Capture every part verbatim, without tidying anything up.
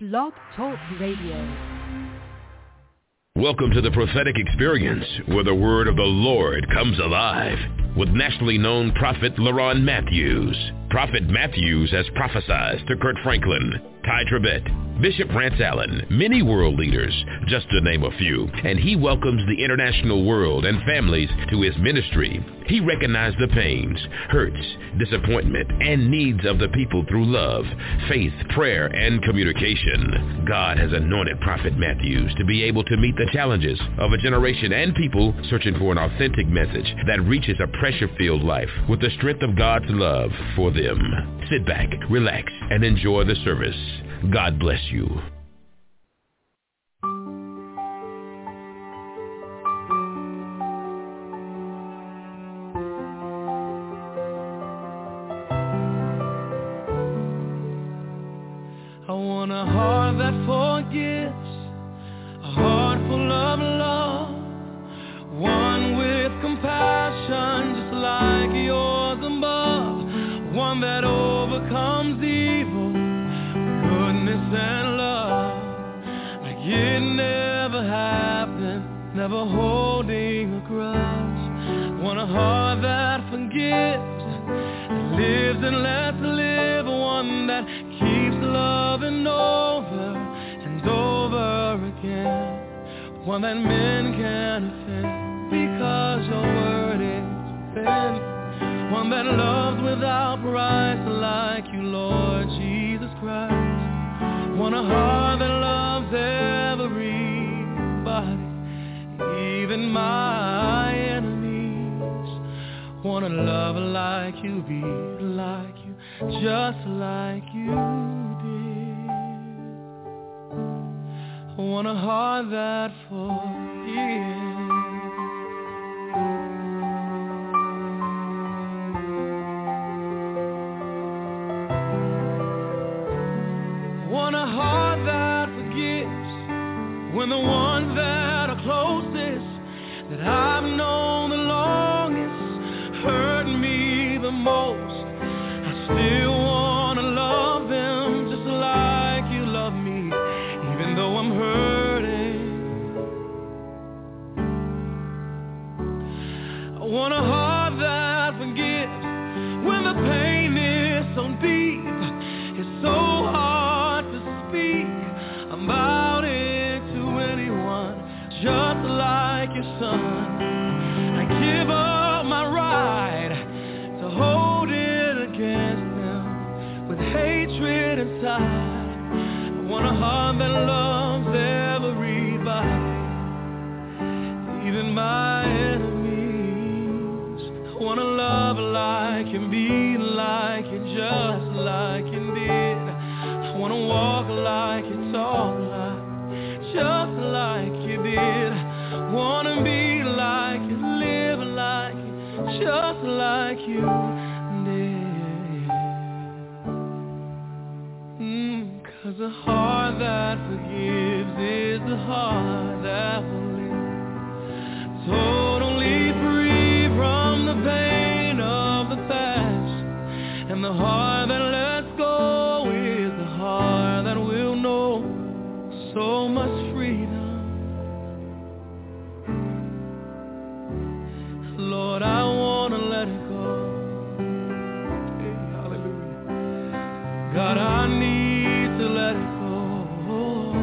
Blog Talk Radio. Welcome to the prophetic experience where the word of the Lord comes alive with nationally known prophet LaRon Matthews. Prophet Matthews has prophesied to Kurt Franklin, Ty Tribbett, Bishop Rance Allen, many world leaders, just to name a few, and he welcomes the international world and families to his ministry. He recognized the pains, hurts, disappointment, and needs of the people through love, faith, prayer, and communication. God has anointed Prophet Matthews to be able to meet the challenges of a generation and people searching for an authentic message that reaches a pressure-filled life with the strength of God's love for them. Sit back, relax, and enjoy the service. God bless you. I want a heart that forgives, a heart full of love, one with compassion just like yours above, one that overcomes evil, goodness and love, like it never happened, never holding a grudge. Want a heart that forgives, that lives and lets live, one that keeps loving over and over again, one that men can offend because your word is thin, one that loves without price like you, Lord Jesus Christ. Want a heart that loves everybody, even my enemies. Want to love like you, be like you, just like you did. I want a heart that forgives. Want a heart that forgives when the ones that are closest, that I've known the longest, hurt me the most. I still want to love them just like you love me, even though I'm hurting. I want a heart that forgives when the pain is so deep, it's so hard to speak about it to anyone, just like your son. I give up my right to hold it against them with hatred inside. I want a heart that loves everybody, even my enemies. I want to love like you, be like you, just like you did. I want to walk like you, talk like, just like you did. Want to be like you, live like you, just like you did. Mm, 'cause a heart that forgives is a heart that will live totally free from the pain of the past, and the heart that lets go is the heart that will know so much freedom. Lord, I want to let it go. Hey, hallelujah. God, I need to let it go.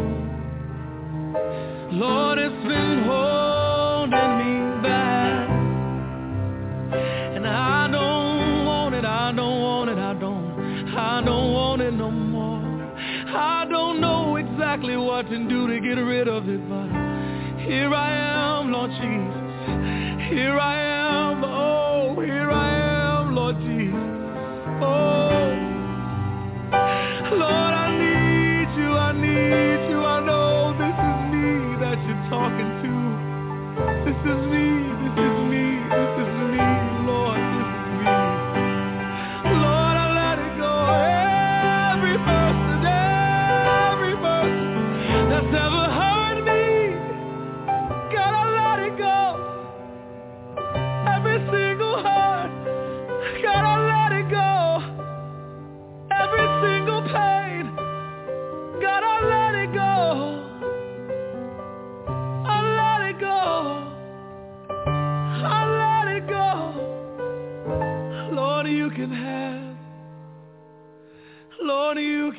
Lord, it's been holding me back, and I don't want it, I don't want it, I don't, I don't want it no more. I don't know exactly what to do to get rid of it, but here I am, Lord Jesus. Here I am, oh, here I am, Lord Jesus. Oh, Lord, I need you, I need you. I know this is me that you're talking to. This is me, this is me, this is me, Lord, this is me. Lord, I let it go. Every person, every person that's ever hurt me, God, I let it go.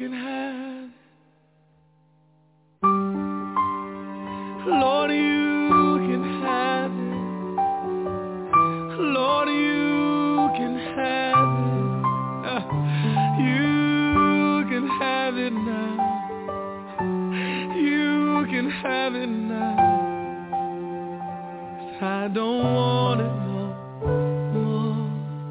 can have it. Lord, you can have it. Lord, you can have it. Uh, you can have it now. You can have it now. 'Cause I don't want it no more.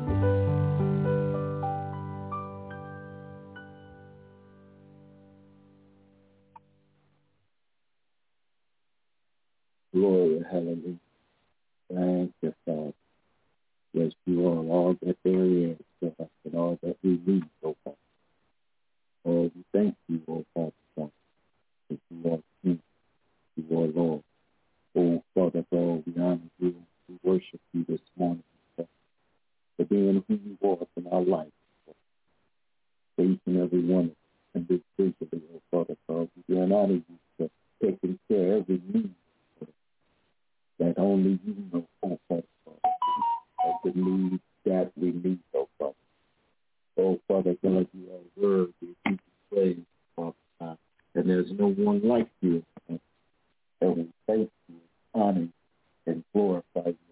Glory, hallelujah. Thank you, Father. Yes, you are all that there is for us and all that we need, oh Father. Oh, we thank you, oh Father, God, that you are King, you are Lord. Oh, Father God, we honor you, we worship you this morning, Father, for being who you are in our life, for each and every one individually, oh Father God. We honor you for taking care of every need that only you know, oh Father God, of the need that we need, oh Father. Oh Father God, you are worthy to be praised, Father God, and there's no one like you. And we thank you, honor you, and glorify you,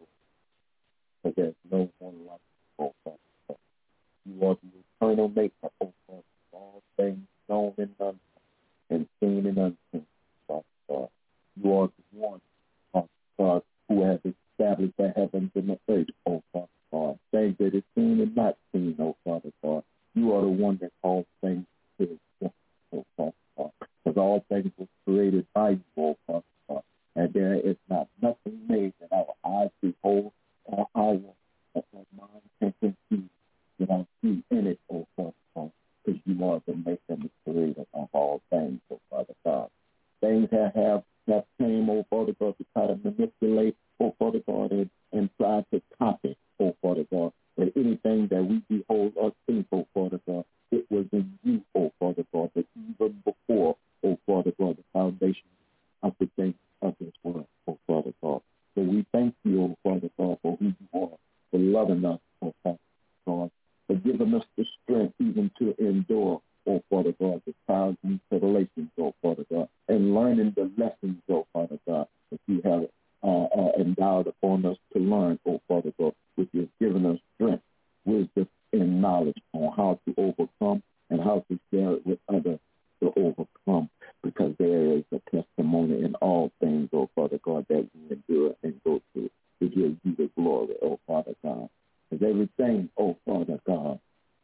for there's no one like you, oh Father God. You are the eternal maker, oh Father, of all things known and unknown, and seen and unseen, Father God. You are the one, Father God, who has established the heavens and the earth, oh Father God. Things that is seen and not seen, oh Father God. You are the one that calls things to exist, oh Father God. Because all things were created by you, oh Father God. And there is not nothing made that our eyes behold or our, or our mind can conceive without you in it, oh Father God. Because you are the maker and the creator of all things, oh Father God. Things that have that came, oh Father God, to try to manipulate, oh Father God, and, and try to copy, oh Father God. But anything that we behold or think, oh Father God, it was in you, oh Father God, that even before, oh Father God, the foundation of the things of this world, oh Father God. So we thank you, oh Father God, for who you are, for loving us, oh Father God, for giving us the strength even to endure, oh Father God, the trials and tribulations, oh Father God, and learning the lessons, oh Father God, that you have uh, uh, endowed upon us to learn, oh Father God, which has given us strength, wisdom, and knowledge on how to overcome and how to share it with others to overcome, because there is a testimony in all things, oh Father God, that we endure and go through to give you the glory, oh Father God. Because everything, oh Father God,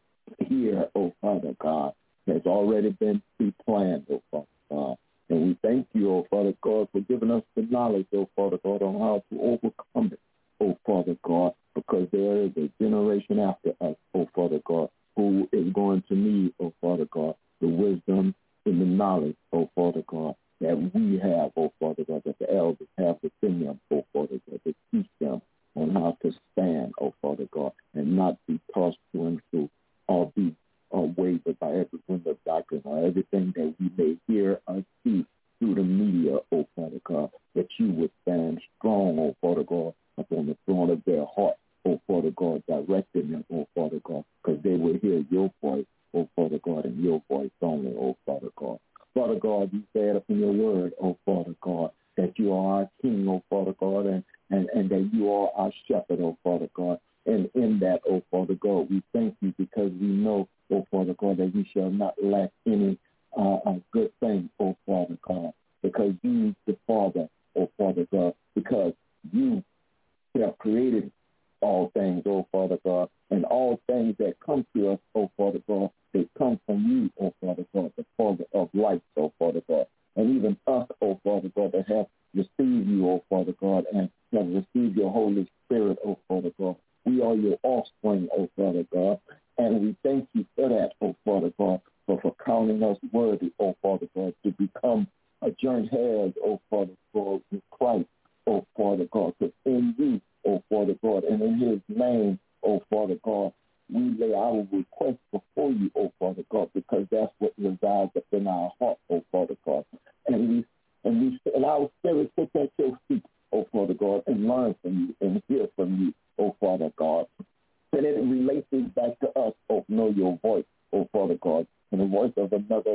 here, oh Father God, has already been pre-planned, oh Father God. And we thank you, oh Father God, for giving us the knowledge, oh Father God, on how to overcome it, oh Father God, because there is a generation after us, oh Father God, who is going to need, oh Father God, the wisdom and the knowledge, oh Father God, that we have, oh Father God, that the elders have within them, oh Father God, to teach them on how to stand, oh Father God, and not be tossed to and fro, or be uh, wavered by every wind of doctrine or everything that we may hear or see through the media, oh Father God, that you would stand strong, oh Father God, upon the throne of their heart, oh Father God, directing them, oh Father God, because they will hear your voice, oh Father God, and your voice only, oh Father God. Father God, you said up in your word, oh Father God, that you are our King, oh Father God, and, and, and that you are our shepherd, oh Father God. And in that, oh Father God, we thank you because we know, oh Father God, that we shall not lack any uh, uh, good thing, oh Father God, because you, the Father, oh Father God, because you have created all things, oh Father God, and all things that come to us, oh Father God, they come from you, oh Father God, the Father of life, oh Father God. And even us, oh Father God, that have received you, oh Father God, and have received your Holy Spirit, oh Father God. We are your offspring, oh Father God, and we thank you for that, oh Father God, for, for counting us worthy, oh Father God, to become a joint heirs, oh Father God, with Christ, oh Father God, because in you, oh Father God, and in his name, oh Father God, we lay our request before you, oh Father God, because that's what resides up in our heart, oh Father God. And we and we and our spirit sit at your feet, oh Father God, and learn from you and hear from you, oh Father God. And it relates back to us, oh, know your voice, oh Father God, and the voice of another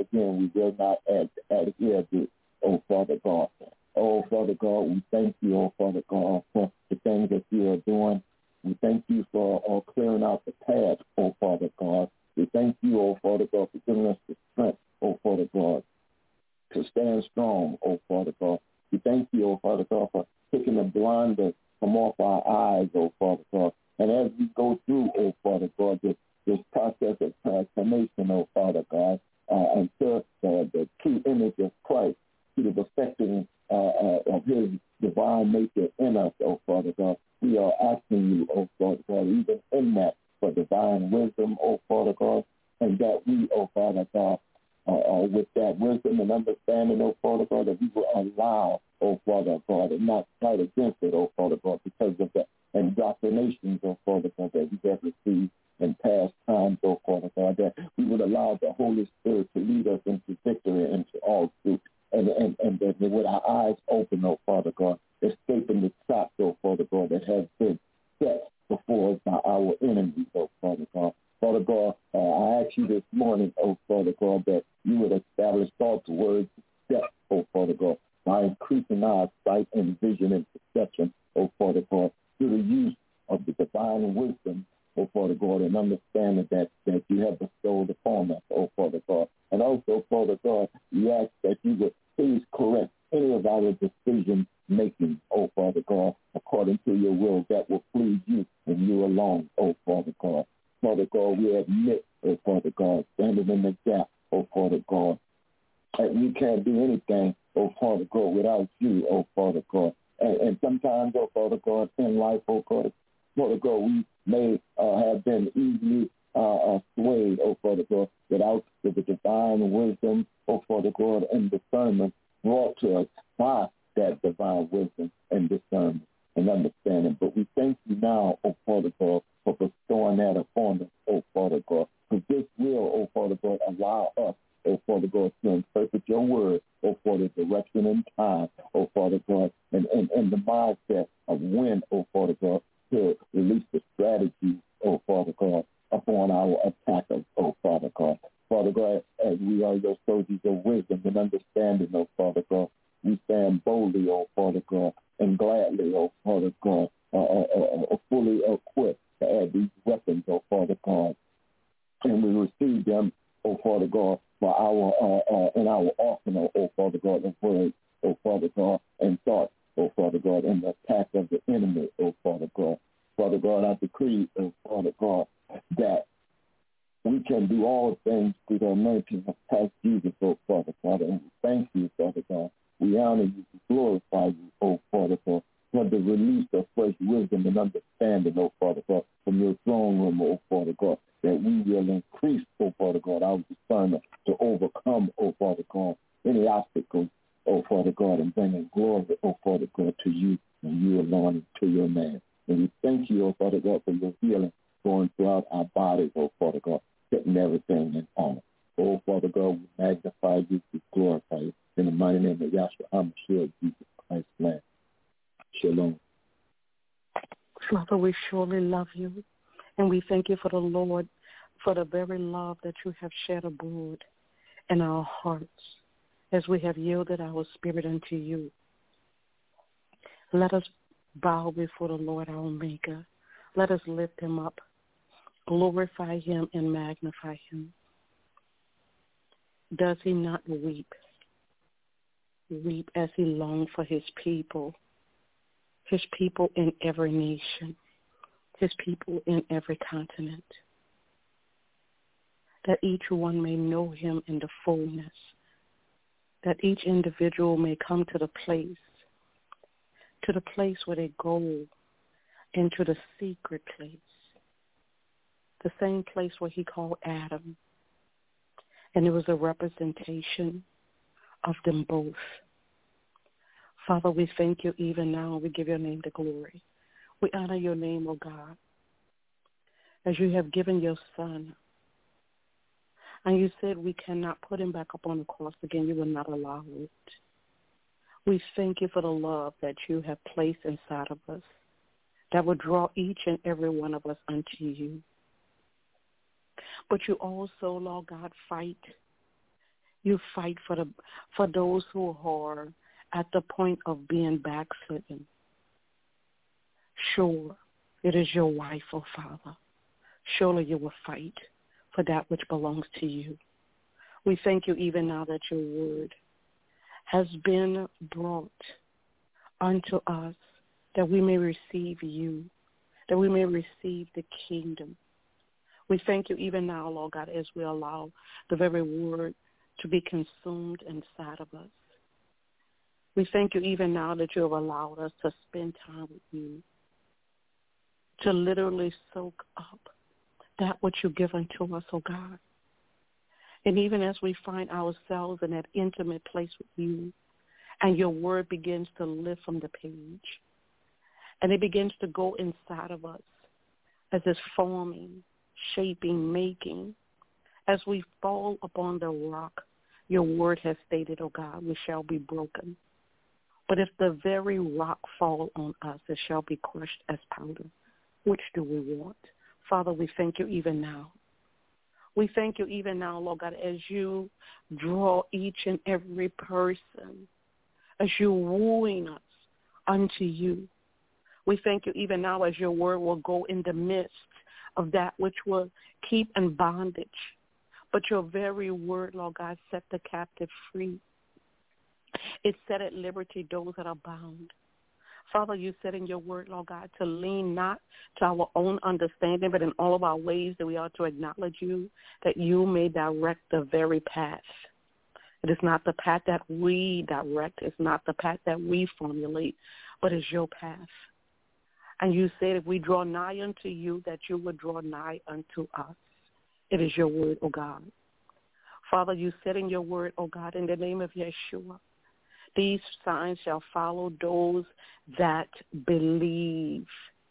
will not ad- adhere to, oh Father God. Oh Father God, we thank you, oh Father God, for the things that you are doing. We thank you for uh, clearing out the path, oh Father God. We thank you, oh Father God, for giving us the strength, oh Father God, to stand strong, oh Father God. We thank you, oh Father God, for taking the blinders from off our eyes, oh Father God. And as we go through, oh Father God, this, this process of transformation, oh Father God, uh, until the, the true image of Christ, to the perfecting uh, uh, of his divine nature in us, oh Father God, we are asking you, oh Father God, even in that, for divine wisdom, oh Father God, and that we, oh Father God, uh, uh, with that wisdom and understanding, oh Father God, that we will allow, oh Father God, and not fight against it, oh Father God, because of the indoctrinations, oh Father God, that we have received in past times, oh Father God, that we would allow the Holy Spirit to lead us into victory and into all truth. And, and, and that with our eyes open, oh Father God, escaping the traps, oh Father God, that has been set before us by our enemies, oh Father God. Father God, uh, I ask you this morning, oh Father God, that you would establish thoughts, words, steps, oh Father God, by increasing our sight and vision and perception, oh Father God, through the use of the divine wisdom, oh Father God, and understanding that, that you have bestowed upon us, oh Father God. And also, Father God, we ask that you would please correct any of our decision making, oh Father God, according to your will that will please you and you alone, oh Father God. Father God, we admit, oh Father God, standing in the gap, oh Father God, that we can't do anything, oh Father God, without you, oh Father God. And, and sometimes, oh Father God, in life, oh God, Father God, we may uh, have been easily uh, uh, swayed, oh Father God, without the divine wisdom, oh Father God, and discernment brought to us by that divine wisdom and discernment and understanding. But we thank you now, oh Father God, for bestowing that upon us, oh Father God. Because this will, oh Father God, allow us, oh Father God, to interpret your word, oh Father, direction and time, oh Father God, and, and, and the mindset of when, oh Father God, to release the strategy, oh Father God, upon our attackers, oh Father God. Father God, as we are your soldiers of wisdom and understanding, oh Father God, we stand boldly, oh Father God, and gladly, oh Father God, uh, uh, uh, uh, fully equipped to add these weapons, oh Father God. And we receive them, oh Father God, for our uh, uh, in our arsenal, oh Father God, of words, oh Father God, and thoughts, oh Father God, and the attack of the enemy, oh Father God. Father God, I decree, oh Father God, that we can do all things through the anointing of Christ Jesus, oh Father God. And we thank you, Father God. We honor you, we glorify you, oh Father God, for the release of fresh wisdom and understanding, oh Father God, from your throne room, oh Father God, that we will increase, oh Father God, our discernment to overcome, oh Father God, any obstacles, oh Father God, and bringing glory, oh Father God, to you and you alone and to your name. And we thank you, oh Father God, for your healing going throughout our bodies, oh Father God, setting everything in honor. Oh Father God, we magnify you, we glorify you. In the mighty name of Yahshua HaMashiach, Jesus Christ's name. Shalom. Father, we surely love you, and we thank you for the Lord, for the very love that you have shed abroad in our hearts as we have yielded our spirit unto you. Let us bow before the Lord our Maker. Let us lift him up, glorify him, and magnify him. Does he not weep? Weep as he longed for his people, his people in every nation, his people in every continent, that each one may know him in the fullness, that each individual may come to the place, to the place where they go into the secret place, the same place where he called Adam, and it was a representation of them both. Father, we thank you even now. We give your name the glory. We honor your name, O God, as you have given your son. And you said we cannot put him back up on the cross again. You will not allow it. We thank you for the love that you have placed inside of us that will draw each and every one of us unto you. But you also, Lord God, fight You fight for the for those who are at the point of being backslidden. Sure, it is your wife, oh Father. Surely you will fight for that which belongs to you. We thank you even now that your word has been brought unto us, that we may receive you, that we may receive the kingdom. We thank you even now, Lord God, as we allow the very word to be consumed inside of us. We thank you even now that you have allowed us to spend time with you, to literally soak up that which you give unto us, oh God. And even as we find ourselves in that intimate place with you, and your word begins to lift from the page, and it begins to go inside of us as it's forming, shaping, making, as we fall upon the rock, your word has stated, oh God, we shall be broken. But if the very rock fall on us, it shall be crushed as powder. Which do we want? Father, we thank you even now. We thank you even now, Lord God, as you draw each and every person, as you're wooing us unto you. We thank you even now as your word will go in the midst of that which will keep in bondage. But your very word, Lord God, set the captive free. It set at liberty those that are bound. Father, you said in your word, Lord God, to lean not to our own understanding, but in all of our ways that we are to acknowledge you, that you may direct the very path. It is not the path that we direct. It's not the path that we formulate, but it's your path. And you said if we draw nigh unto you, that you would draw nigh unto us. It is your word, O God. Father, you said in your word, O God, in the name of Yeshua, these signs shall follow those that believe.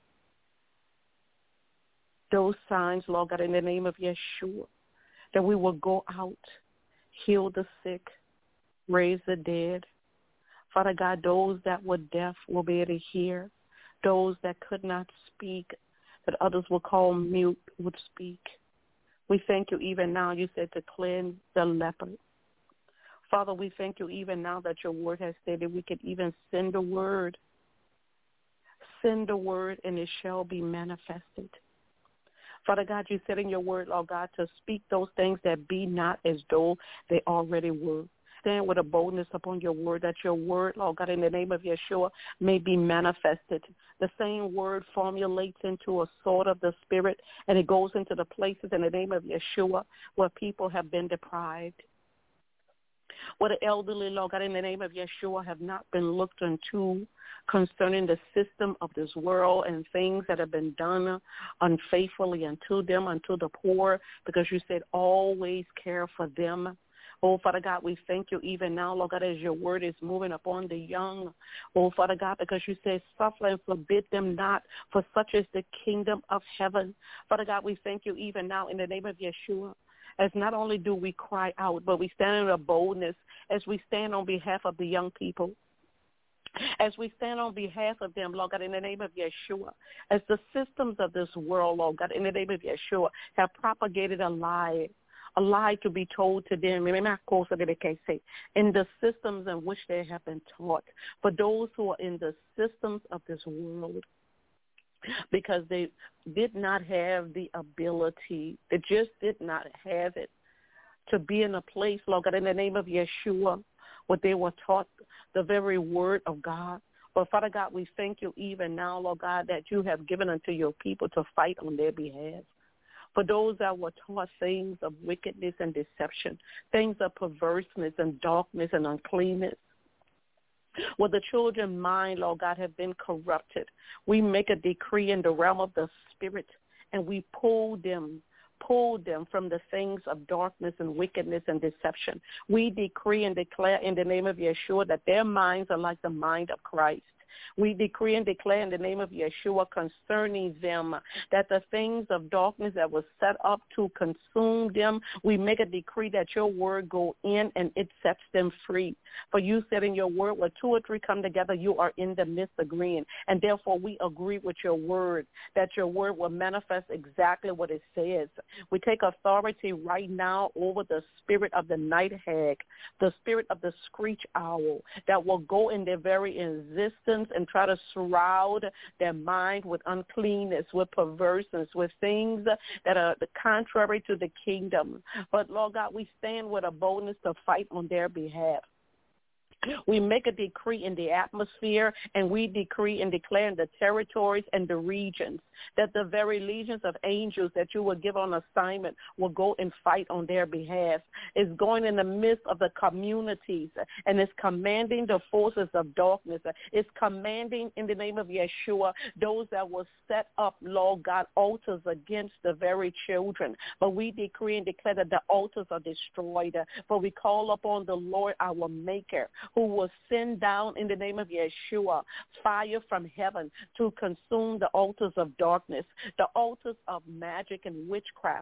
Those signs, Lord God, in the name of Yeshua, that we will go out, heal the sick, raise the dead. Father God, those that were deaf will be able to hear. Those that could not speak, that others will call mute, would speak. We thank you even now, you said, to cleanse the leper. Father, we thank you even now that your word has stated we could even send a word. Send a word and it shall be manifested. Father God, you said in your word, Lord God, to speak those things that be not as though they already were. Stand with a boldness upon your word, that your word, Lord God, in the name of Yeshua, may be manifested. The same word formulates into a sword of the Spirit, and it goes into the places in the name of Yeshua where people have been deprived. Where the elderly, Lord God, in the name of Yeshua, have not been looked into concerning the system of this world and things that have been done unfaithfully unto them, unto the poor, because you said always care for them. Oh, Father God, we thank you even now, Lord God, as your word is moving upon the young. Oh, Father God, because you say, suffer and forbid them not, for such is the kingdom of heaven. Father God, we thank you even now in the name of Yeshua, as not only do we cry out, but we stand in a boldness as we stand on behalf of the young people. As we stand on behalf of them, Lord God, in the name of Yeshua, as the systems of this world, Lord God, in the name of Yeshua, have propagated a lie, a lie to be told to them in the systems in which they have been taught. For those who are in the systems of this world, because they did not have the ability, they just did not have it, to be in a place, Lord God, in the name of Yeshua, where they were taught the very word of God. But Father God, we thank you even now, Lord God, that you have given unto your people to fight on their behalf. For those that were taught things of wickedness and deception, things of perverseness and darkness and uncleanness, where the children's mind, Lord God, have been corrupted, we make a decree in the realm of the Spirit, and we pull them, pull them from the things of darkness and wickedness and deception. We decree and declare in the name of Yeshua that their minds are like the mind of Christ. We decree and declare in the name of Yeshua concerning them that the things of darkness that was set up to consume them, we make a decree that your word go in and it sets them free. For you said in your word, where two or three come together, you are in the midst agreeing. And therefore we agree with your word, that your word will manifest exactly what it says. We take authority right now over the spirit of the night hag, the spirit of the screech owl that will go in their very existence and try to shroud their mind with uncleanness, with perverseness, with things that are contrary to the kingdom. But, Lord God, we stand with a boldness to fight on their behalf. We make a decree in the atmosphere, and we decree and declare in the territories and the regions that the very legions of angels that you will give on assignment will go and fight on their behalf. It's going in the midst of the communities, and it's commanding the forces of darkness. It's commanding in the name of Yeshua those that will set up, Lord God, altars against the very children. But we decree and declare that the altars are destroyed. For we call upon the Lord our Maker, who will send down in the name of Yeshua fire from heaven to consume the altars of darkness, the altars of magic and witchcraft,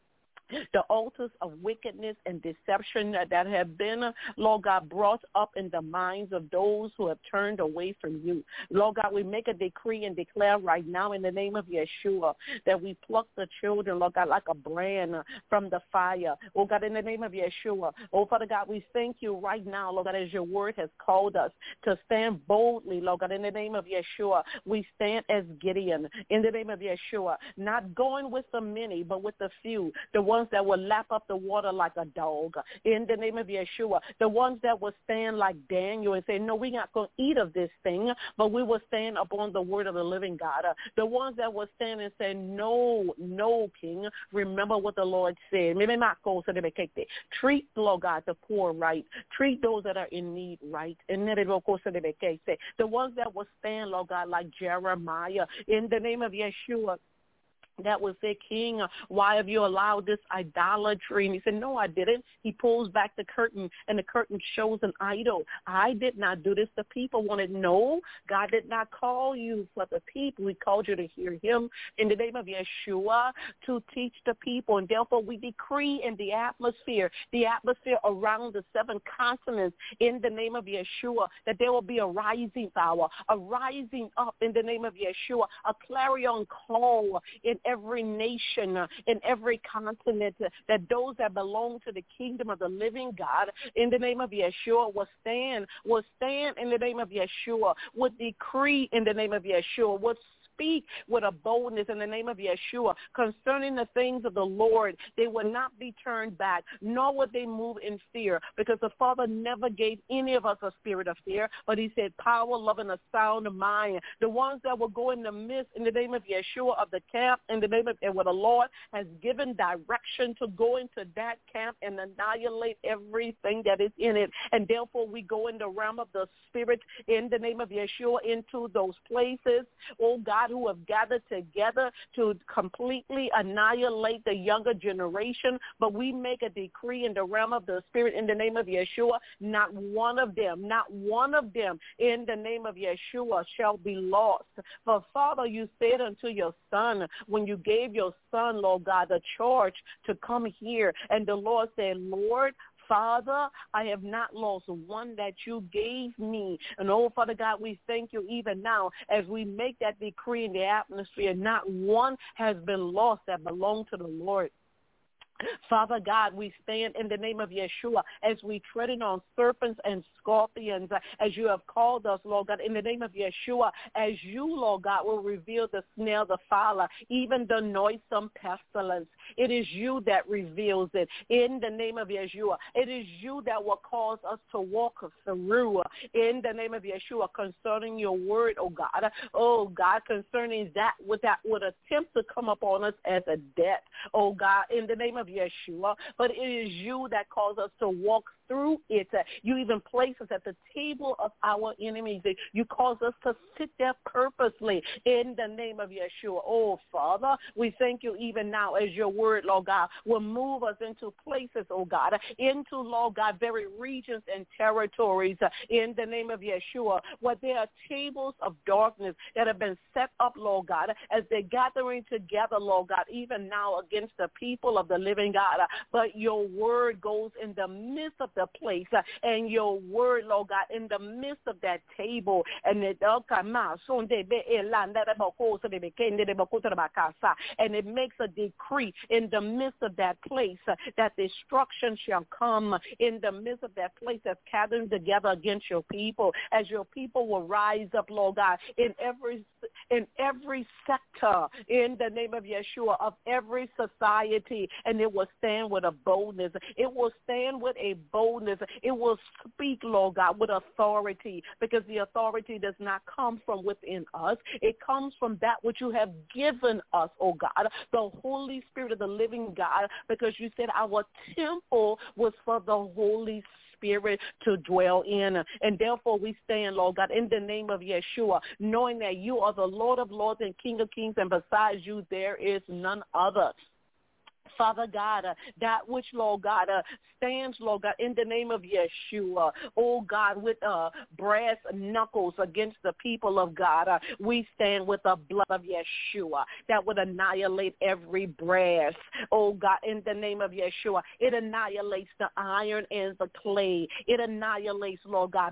the altars of wickedness and deception that have been, Lord God, brought up in the minds of those who have turned away from you. Lord God, we make a decree and declare right now in the name of Yeshua that we pluck the children, Lord God, like a brand from the fire. Oh God, in the name of Yeshua. Oh Father God, we thank you right now, Lord God, as your word has called us to stand boldly, Lord God, in the name of Yeshua. We stand as Gideon in the name of Yeshua, not going with the many, but with the few, the ones that will lap up the water like a dog in the name of Yeshua, the ones that will stand like Daniel and say, no, we're not going to eat of this thing, but we will stand upon the word of the living God. Uh, the ones that will stand and say, no, no, King, remember what the Lord said. Maybe not go so they can treat, Lord God, the poor right. Treat those that are in need right. And then go so they can say, the ones that will stand, Lord God, like Jeremiah, in the name of Yeshua, that was their king. Why have you allowed this idolatry? And he said, no, I didn't. He pulls back the curtain, and the curtain shows an idol. I did not do this. The people wanted, no, God did not call you for the people. He called you to hear him in the name of Yeshua to teach the people. And therefore we decree in the atmosphere, the atmosphere around the seven continents in the name of Yeshua, that there will be a rising power, a rising up in the name of Yeshua, a clarion call in every nation, uh, in every continent, uh, that those that belong to the kingdom of the living God, in the name of Yeshua, will stand, will stand in the name of Yeshua, would decree in the name of Yeshua, would speak with a boldness in the name of Yeshua concerning the things of the Lord. They will not be turned back, nor would they move in fear, because the Father never gave any of us a spirit of fear, but he said power, love, and a sound mind. The ones that will go in the midst in the name of Yeshua of the camp, in the name of and where the Lord has given direction to go into that camp and annihilate everything that is in it. And therefore we go in the realm of the spirit in the name of Yeshua into those places, oh God, who have gathered together to completely annihilate the younger generation. But we make a decree in the realm of the spirit in the name of Yeshua, not one of them, not one of them in the name of Yeshua shall be lost. For Father, you said unto your son, when you gave your son, Lord God, the charge to come here, and the Lord said, Lord, Father, I have not lost one that you gave me. And, oh, Father God, we thank you even now as we make that decree in the atmosphere. Not one has been lost that belonged to the Lord. Father God, we stand in the name of Yeshua as we treading on serpents and scorpions, as you have called us, Lord God, in the name of Yeshua, as you, Lord God, will reveal the snare, the fowler, even the noisome pestilence. It is you that reveals it in the name of Yeshua. It is you that will cause us to walk through in the name of Yeshua concerning your word, oh God. Oh God, concerning that would that would attempt to come upon us as a debt, oh God, in the name of Yeshua. But it is you that calls us to walk through it. You even place us at the table of our enemies. You cause us to sit there purposely in the name of Yeshua. Oh, Father, we thank you even now as your word, Lord God, will move us into places, oh God, into, Lord God, very regions and territories in the name of Yeshua, where there are tables of darkness that have been set up, Lord God, as they're gathering together, Lord God, even now against the people of the living God. But your word goes in the midst of the place, and your word, Lord God, in the midst of that table, and it and it makes a decree in the midst of that place that destruction shall come in the midst of that place that's gathering together against your people, as your people will rise up, Lord God, in every in every sector in the name of Yeshua of every society, and it will stand with a boldness. It will stand with a boldness. It will speak, Lord God, with authority, because the authority does not come from within us. It comes from that which you have given us, oh God, the Holy Spirit of the living God, because you said our temple was for the Holy Spirit Spirit to dwell in. And therefore we stand, Lord God, in the name of Yeshua, knowing that you are the Lord of lords and King of kings, and besides you there is none other. Father God, uh, that which, Lord God, uh, stands, Lord God, in the name of Yeshua, oh God, with uh, brass knuckles against the people of God, uh, we stand with the blood of Yeshua that would annihilate every brass, oh God, in the name of Yeshua. It annihilates the iron and the clay. It annihilates, Lord God,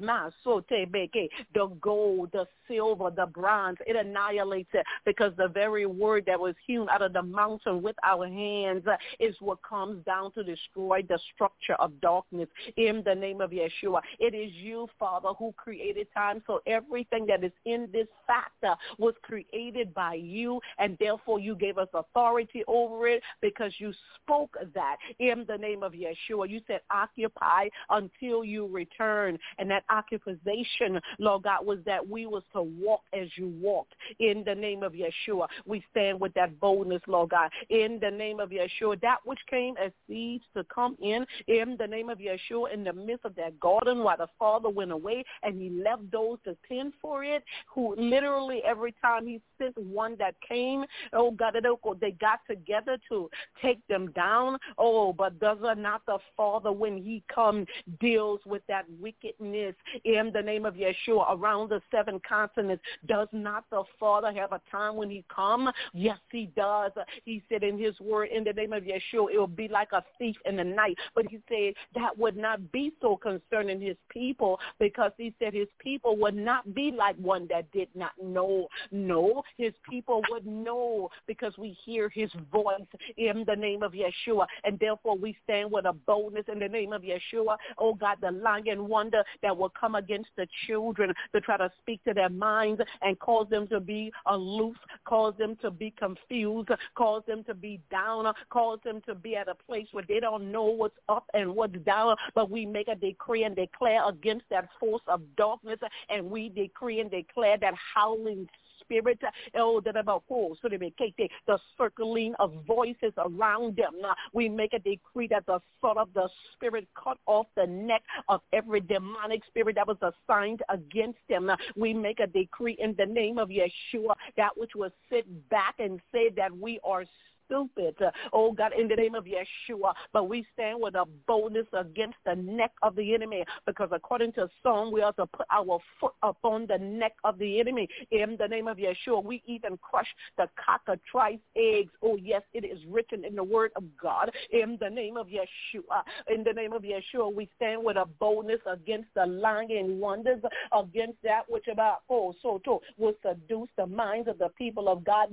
the gold, the silver, the bronze. It annihilates it, because the very word that was hewn out of the mountain with our hands is what comes down to destroy the structure of darkness in the name of Yeshua. It is you, Father, who created time. So everything that is in this factor was created by you, and therefore you gave us authority over it, because you spoke that in the name of Yeshua. You said occupy until you return, and that occupation, Lord God, was that we was to walk as you walked in the name of Yeshua. We stand with that boldness, Lord God, in the name of Yeshua. That which came as seeds to come in, in the name of Yeshua, in the midst of that garden while the Father went away, and he left those to tend for it, who literally every time he sent one that came, oh God, they got together to take them down. Oh, but does not the Father, when he comes, deals with that wickedness in the name of Yeshua around the seven continents? Does not the Father have a time when he come? Yes, he does. He said in his word, in the name of Yeshua, it will be like a thief in the night. But he said that would not be so concerning his people, because he said his people would not be like one that did not know. No, his people would know, because we hear his voice in the name of Yeshua, and therefore we stand with a boldness in the name of Yeshua. Oh God, the lion wonder that will come against the children to try to speak to their minds and cause them to be aloof, cause them to be confused, cause them to be down, cause them to be at a place where they don't know what's up and what's down. But we make a decree and declare against that force of darkness, and we decree and declare that howling spirit, oh, the circling of voices around them. We make a decree that the sword of the Spirit cut off the neck of every demonic spirit that was assigned against them. We make a decree in the name of Yeshua, that which will sit back and say that we are stupid, oh God, in the name of Yeshua. But we stand with a boldness against the neck of the enemy, because according to Psalm, we are to put our foot upon the neck of the enemy in the name of Yeshua. We even crush the cockatrice eggs. Oh yes, it is written in the word of God in the name of Yeshua. In the name of Yeshua, we stand with a boldness against the lying wonders, against that which about oh so to will seduce the minds of the people of God,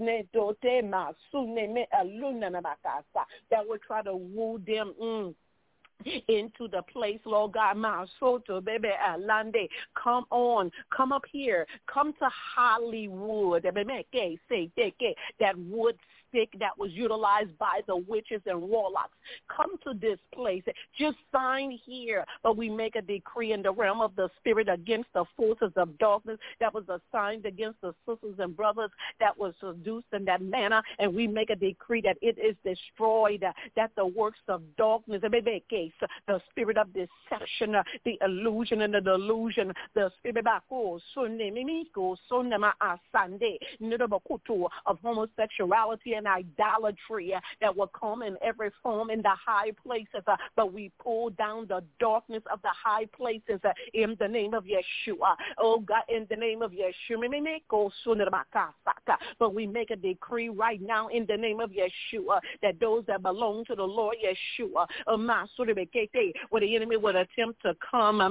that would try to woo them mm, into the place, Lord God, Masoto, baby, Alande, come on, come up here, come to Hollywood, that would stick that was utilized by the witches and warlocks. Come to this place. Just sign here. But we make a decree in the realm of the spirit against the forces of darkness that was assigned against the sisters and brothers that was seduced in that manner. And we make a decree that it is destroyed, that the works of darkness, the spirit of deception, the illusion and the delusion, the spirit of homosexuality and idolatry that will come in every form in the high places, uh, but we pull down the darkness of the high places uh, in the name of Yeshua. Oh God, in the name of Yeshua, but we make a decree right now in the name of Yeshua that those that belong to the Lord Yeshua, where the enemy would attempt to come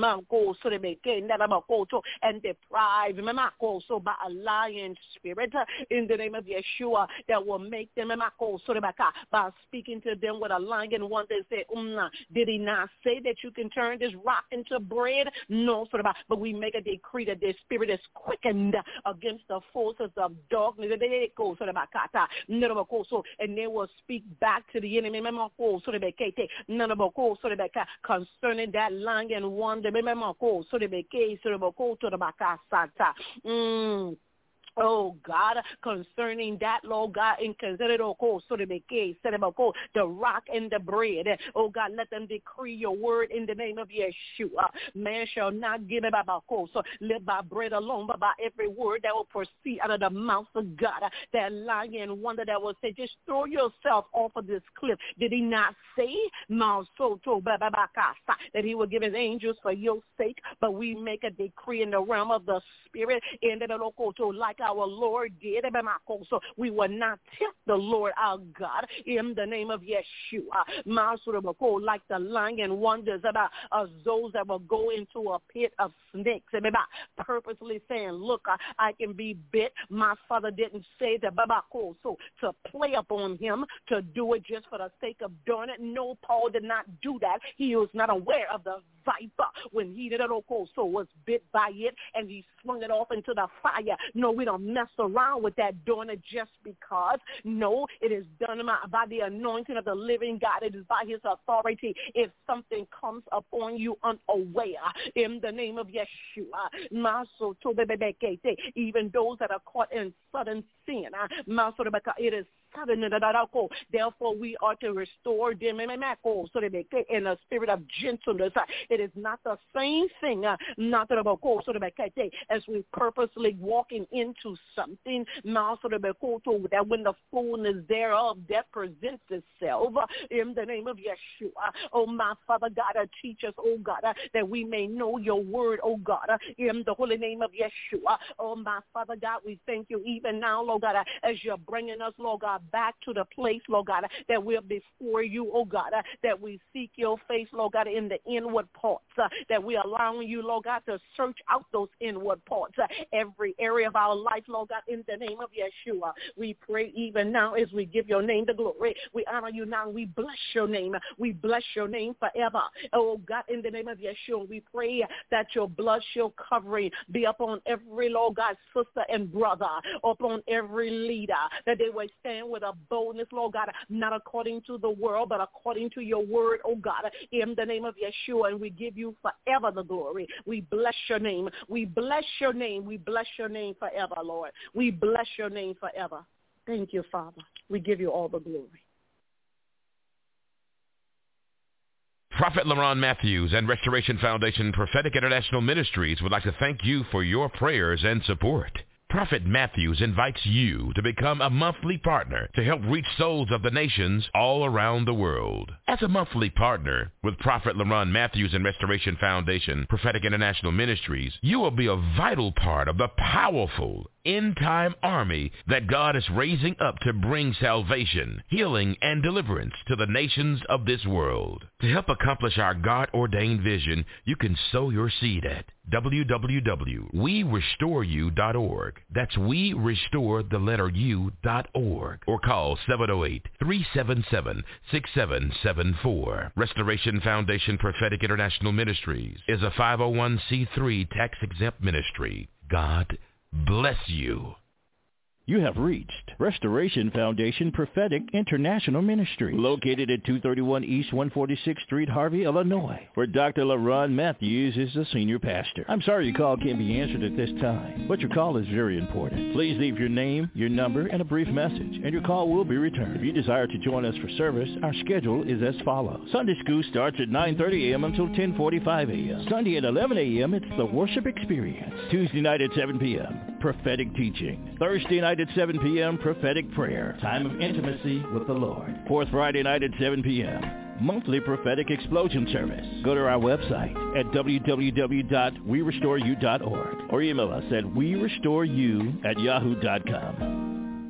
and deprive so by a lying spirit in the name of Yeshua that will make them by speaking to them with a lying one that said, um, did he not say that you can turn this rock into bread? No, but we make a decree that their spirit is quickened against the forces of darkness, and they will speak back to the enemy concerning that lying one. Mm. Oh, God, concerning that, Lord God, in the rock and the bread. Oh, God, let them decree your word in the name of Yeshua. Man shall not give it by so live by bread alone, but by every word that will proceed out of the mouth of God. That lying wonder that will say, just throw yourself off of this cliff. Did he not say that he will give his angels for your sake? But we make a decree in the realm of the spirit in the local like our Lord did. So we will not tempt the Lord our God in the name of Yeshua. Like the lion wonders about us, those that will go into a pit of snakes, purposely saying, look, I, I can be bit. My father didn't say that. So to play upon him, to do it just for the sake of doing it. No, Paul did not do that. He was not aware of the viper when he did it, so was bit by it, and he swung it off into the fire. No, we don't mess around with that, doing it just because. No, it is done by the anointing of the living God. It is by his authority. If something comes upon you unaware, in the name of Yeshua, even those that are caught in sudden sin, it is sudden. Therefore, we are to restore them in a spirit of gentleness. It is not the same thing as we purposely walking into something that when the fullness thereof that presents itself in the name of Yeshua. Oh, my Father God, teach us, oh God, that we may know your word, oh God, in the holy name of Yeshua. Oh, my Father God, we thank you even now, Lord God, as you're bringing us, Lord God, back to the place, Lord God, that we're before you, oh God, that we seek your face, Lord God, in the inward parts, uh, that we're allowing you, Lord God, to search out those inward parts, uh, every area of our life, Lord God, in the name of Yeshua. We pray even now as we give your name the glory. We honor you now. We bless your name. We bless your name forever. Oh God, in the name of Yeshua, we pray that your blood shield covering be upon every, Lord God, sister and brother, upon every leader, that they will stand with a boldness, Lord God, not according to the world, but according to your word, oh God, in the name of Yeshua. And we give you forever the glory. We bless your name. We bless your name. We bless your name forever, Lord. We bless your name forever. Thank you, Father. We give you all the glory. Prophet LaRon Matthews and Restoration Foundation Prophetic International Ministries would like to thank you for your prayers and support. Prophet Matthews invites you to become a monthly partner to help reach souls of the nations all around the world. As a monthly partner with Prophet LaRon Matthews and Restoration Foundation Prophetic International Ministries, you will be a vital part of the powerful end-time army that God is raising up to bring salvation, healing, and deliverance to the nations of this world. To help accomplish our God-ordained vision, you can sow your seed at w w w dot we restore you dot org. That's we restore the letter u dot org. Or call seven oh eight, three seven seven, six seven seven four. Restoration Foundation Prophetic International Ministries is a five oh one c three tax-exempt ministry. God bless you. You have reached Restoration Foundation Prophetic International Ministry, located at two thirty-one East one forty-sixth Street, Harvey, Illinois, where Doctor LaRon Matthews is the senior pastor. I'm sorry your call can't be answered at this time, but your call is very important. Please leave your name, your number, and a brief message, and your call will be returned. If you desire to join us for service, our schedule is as follows. Sunday school starts at nine thirty a.m. until ten forty-five a.m. Sunday at eleven a.m., it's the worship experience. Tuesday night at seven p.m., prophetic teaching. Thursday night at seven p.m., prophetic prayer, time of intimacy with the Lord. Fourth Friday night at seven p.m., monthly prophetic explosion service. Go to our website at w w w dot we restore you dot org or email us at we restore you at yahoo dot com.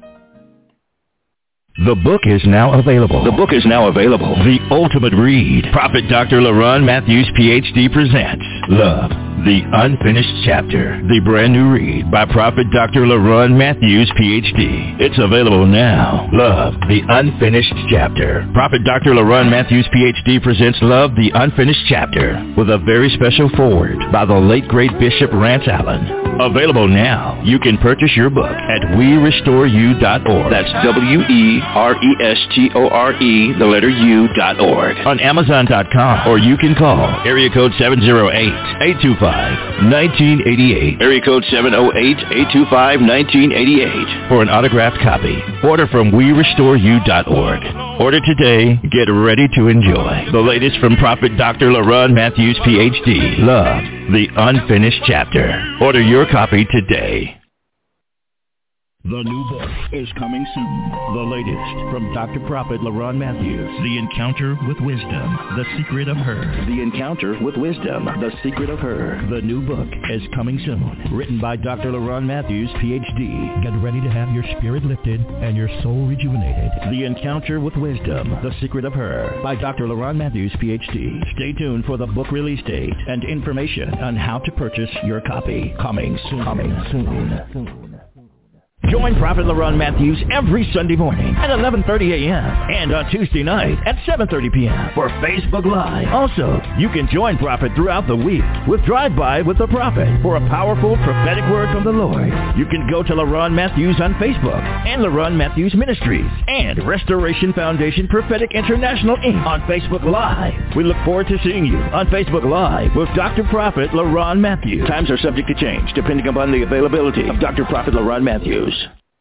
The book is now available. The book is now available. The Ultimate Read. Prophet Doctor LaRon Matthews, P H D, presents Love, the Unfinished Chapter. The brand new read by Prophet Doctor LaRon Matthews, P H D. It's available now. Love, the Unfinished Chapter. Prophet Doctor LaRon Matthews, P H D, presents Love, the Unfinished Chapter with a very special foreword by the late great Bishop Rance Allen. Available now. You can purchase your book at we restore you dot org. That's W E R E S T O R E, the letter U dot org. On Amazon dot com, or you can call area code seven oh eight, eight two five, one nine eight eight. Area code seven oh eight, eight two five, one nine eight eight for an autographed copy. Order from we restore you dot org. Order today. Get ready to enjoy the latest from Prophet Doctor LaRon Matthews, P H D. Love, the Unfinished Chapter. Order your copy today. The new book is coming soon. The latest from Doctor Prophet LaRon Matthews. The Encounter with Wisdom, The Secret of Her. The Encounter with Wisdom, The Secret of Her. The new book is coming soon. Written by Doctor LaRon Matthews, P H D. Get ready to have your spirit lifted and your soul rejuvenated. The Encounter with Wisdom, The Secret of Her by Doctor LaRon Matthews, P H D. Stay tuned for the book release date and information on how to purchase your copy. Coming soon. Coming soon. soon. Join Prophet LaRon Matthews every Sunday morning at eleven thirty a.m. and on Tuesday night at seven thirty p.m. for Facebook Live. Also, you can join Prophet throughout the week with Drive-By with the Prophet for a powerful prophetic word from the Lord. You can go to LaRon Matthews on Facebook and LaRon Matthews Ministries and Restoration Foundation Prophetic International Incorporated on Facebook Live. We look forward to seeing you on Facebook Live with Doctor Prophet LaRon Matthews. Times are subject to change depending upon the availability of Doctor Prophet LaRon Matthews.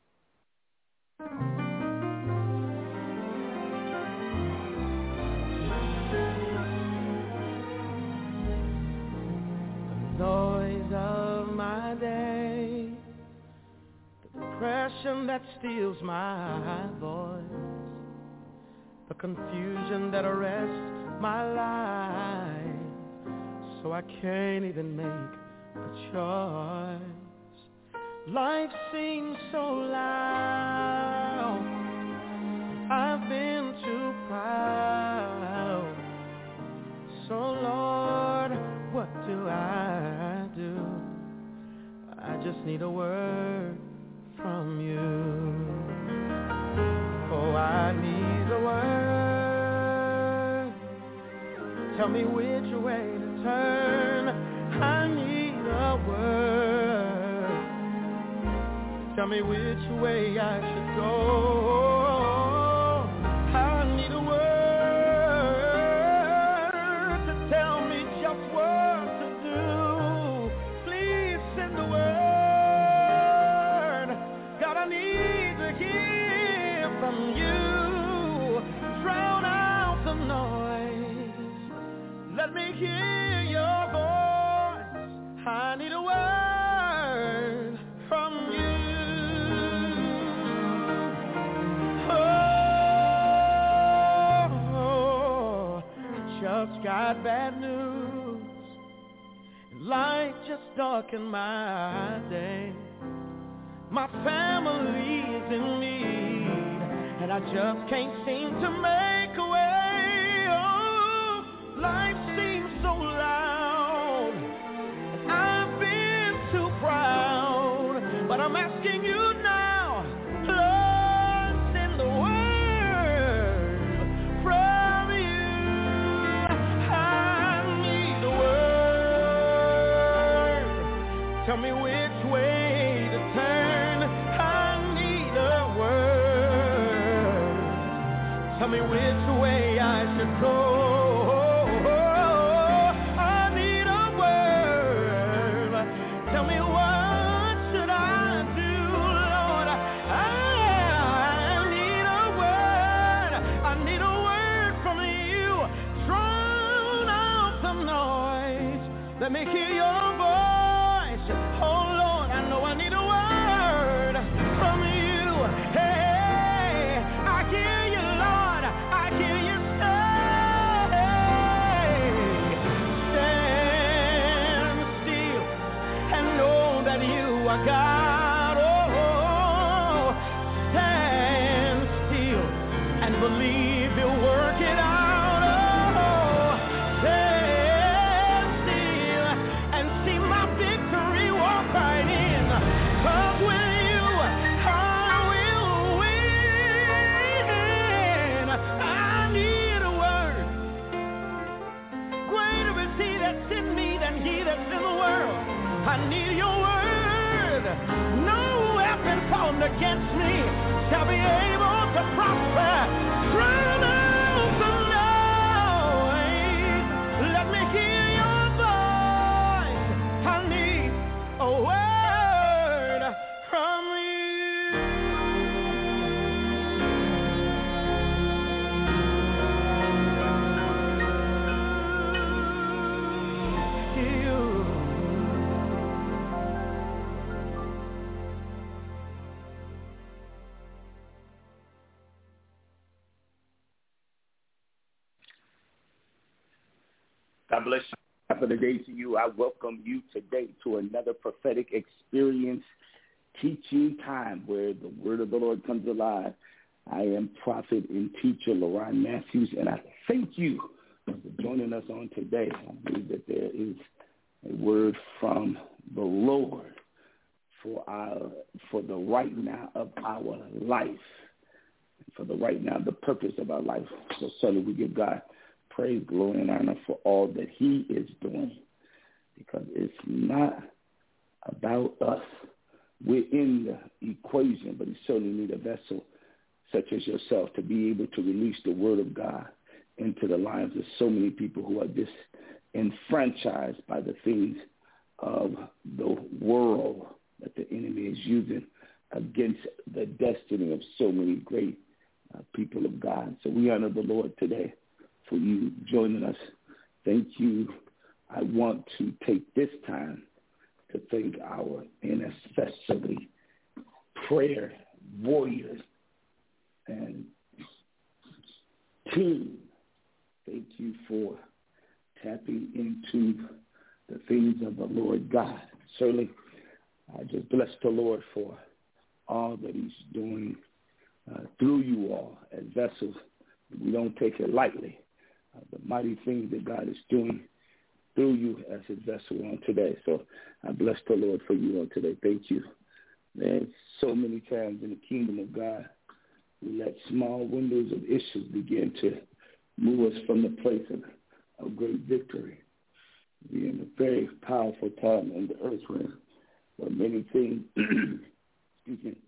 Noise of my day, the depression that steals my voice, the confusion that arrests my life, so I can't even make a choice. Life seems so loud, I've been too proud, so Lord, what do I do? I just need a word from you. Oh, I need a word. Tell me which way to turn. I need a word. Tell me which way I should go. I need a word to tell me just what to do. Please send the word. God, I need to hear from you. Drown out the noise. Let me hear your voice. I need a word from you. Just got bad news, and life just darkened my day. My family is in need, and I just can't seem to make a way. Oh, life seems so loud, and I've been too proud, but I'm asking you now, Lord, send the word from you. Tell me which way to turn. I need Tell me which way I should go. I need a word. Tell me what should I do, Lord. I need a word. I need a word from you. Drown out the noise. Let me hear your voice. Oh, Lord, I know I need a word from you. Hey, I hear you, Lord. I hear you say, stand still and know that you are God. Oh, stand still and believe He'll work it out. Oh, stand still and see my victory walk right in. 'Cause with you, I will win. I need a word. Greater is He that's in me than he that's in the world. I need your word. No weapon formed against me shall be able to prosper. Drown out the noise. Let me hear your voice. I need a word from you. God bless you. Top of the day to you. I welcome you today to another prophetic experience teaching time where the word of the Lord comes alive. I am prophet and teacher LaRon Matthews, and I thank you for joining us on today. I believe that there is a word from the Lord for our for the right now of our life, for the right now, the purpose of our life. So certainly we give God praise, glory, and honor for all that He is doing, because it's not about us. We're in the equation, but He certainly need a vessel such as yourself to be able to release the word of God into the lives of so many people who are disenfranchised by the things of the world that the enemy is using against the destiny of so many great uh, people of God. So we honor the Lord today for you joining us. Thank you. I want to take this time to thank our intercessory prayer warriors and team. Thank you for tapping into the things of the Lord God. Certainly, I just bless the Lord for all that He's doing uh, through you all as vessels. We don't take it lightly. Uh, the mighty things that God is doing through you as His vessel on today. So I bless the Lord for you on today. Thank you. There's so many times in the kingdom of God, we let small windows of issues begin to move us from the place of, of great victory. We're in a very powerful time in the earth realm where many things, excuse me,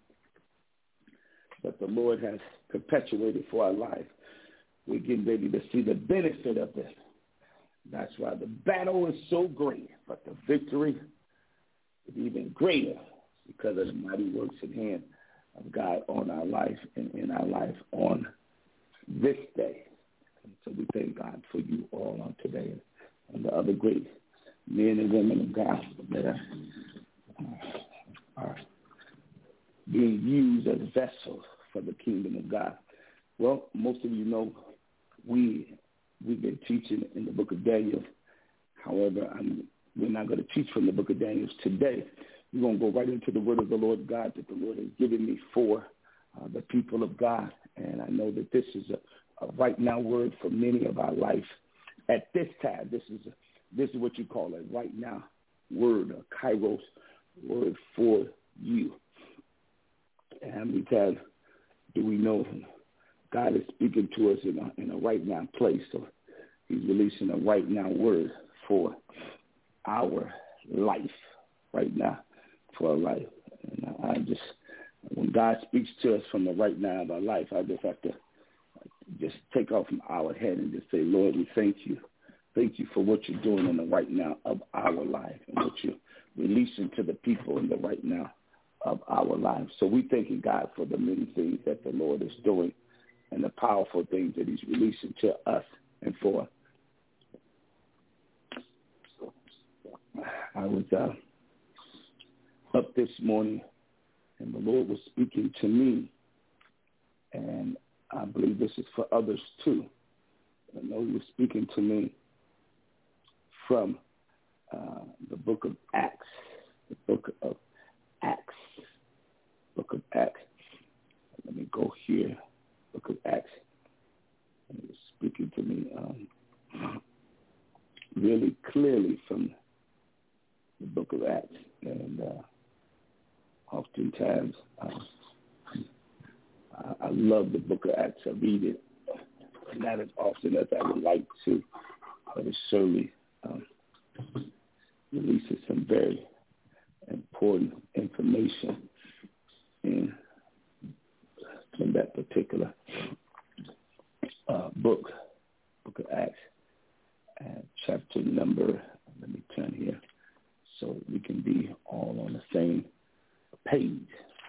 that the Lord has perpetuated for our life. We're getting ready to see the benefit of this. That's why the battle is so great, but the victory is even greater because of the mighty works in hand of God on our life and in our life on this day. And so we thank God for you all on today and the other great men and women of God that are, uh, are being used as vessels for the kingdom of God. Well, most of you know we, we've been teaching in the book of Daniel. However, I'm, we're not going to teach from the book of Daniel today. We're going to go right into the word of the Lord God that the Lord has given me for uh, the people of God. And I know that this is a, a right now word for many of our life. At this time, this is a, this is what you call a right now word, a kairos word for you. And how many times do we know God is speaking to us in a, in a right now place? So He's releasing a right now word for our life right now. For our life. And I just, when God speaks to us from the right now of our life, I just have to just take off from our head and just say, Lord, we thank you. Thank you for what you're doing in the right now of our life and what you're releasing to the people in the right now of our lives. So we thank you, God, for the many things that the Lord is doing and the powerful things that he's releasing to us and for. I was uh, up this morning, and the Lord was speaking to me, and I believe this is for others too. I know he was speaking to me from uh, the book of Acts, the book of Acts, book of Acts. Let me go here, book of Acts. And he was speaking to me um, really clearly from the book of Acts, and uh, oftentimes uh, I, I love the book of Acts. I read it not as often as I would like to, but it surely um, releases some very important information in, in that particular uh, book, book of Acts, and chapter number, let me turn here so we can be all on the same page.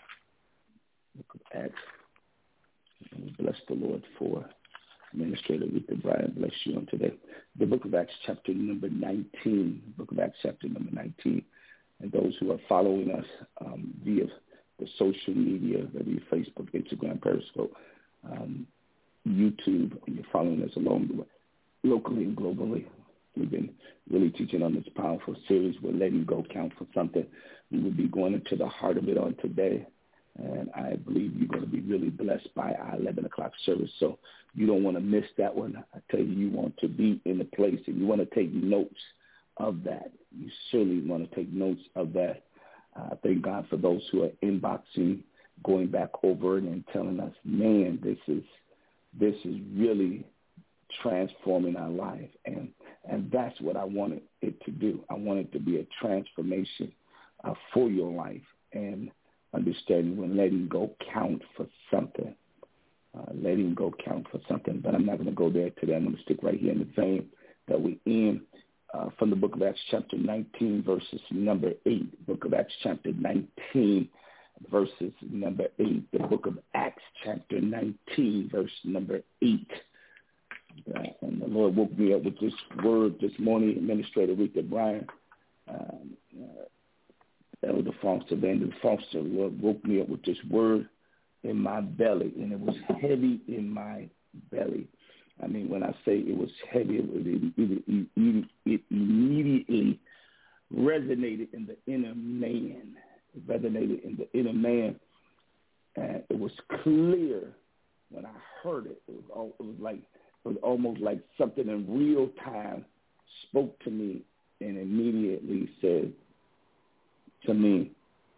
Book of Acts. And we bless the Lord for Administrator Rita Bryan. Bless you on today. The book of Acts, chapter number nineteen. Book of Acts, chapter number nineteen. And those who are following us um, via the social media, whether you're Facebook, Instagram, Periscope, um, YouTube, and you're following us along the way, locally and globally. We've been really teaching on this powerful series. We're letting go count for something. We will be going into the heart of it on today. And I believe you're going to be really blessed by our eleven o'clock service. So you don't want to miss that one. I tell you, you want to be in the place and you want to take notes of that. You surely want to take notes of that. Uh, thank God for those who are inboxing, going back over it and telling us, man, this is this is really transforming our life. And and that's what I wanted it to do. I want it to be a transformation uh, for your life, and understanding when letting go count for something. Uh, letting go count for something. But I'm not going to go there today. I'm going to stick right here in the vein that we're in uh, from the book of Acts chapter nineteen, verses number eight. Book of Acts chapter nineteen, verses number eight. The book of Acts chapter nineteen, verse number eight. Uh, and the Lord woke me up with this word this morning. Administrator Rita Bryan, um, uh, Elder Foster, Evangelist Foster, the Lord woke me up with this word in my belly, and it was heavy in my belly. I mean, when I say it was heavy, it, it, it, it immediately resonated in the inner man. It resonated in the inner man, and it was clear when I heard it. It was, all, it was like it was almost like something in real time spoke to me and immediately said to me,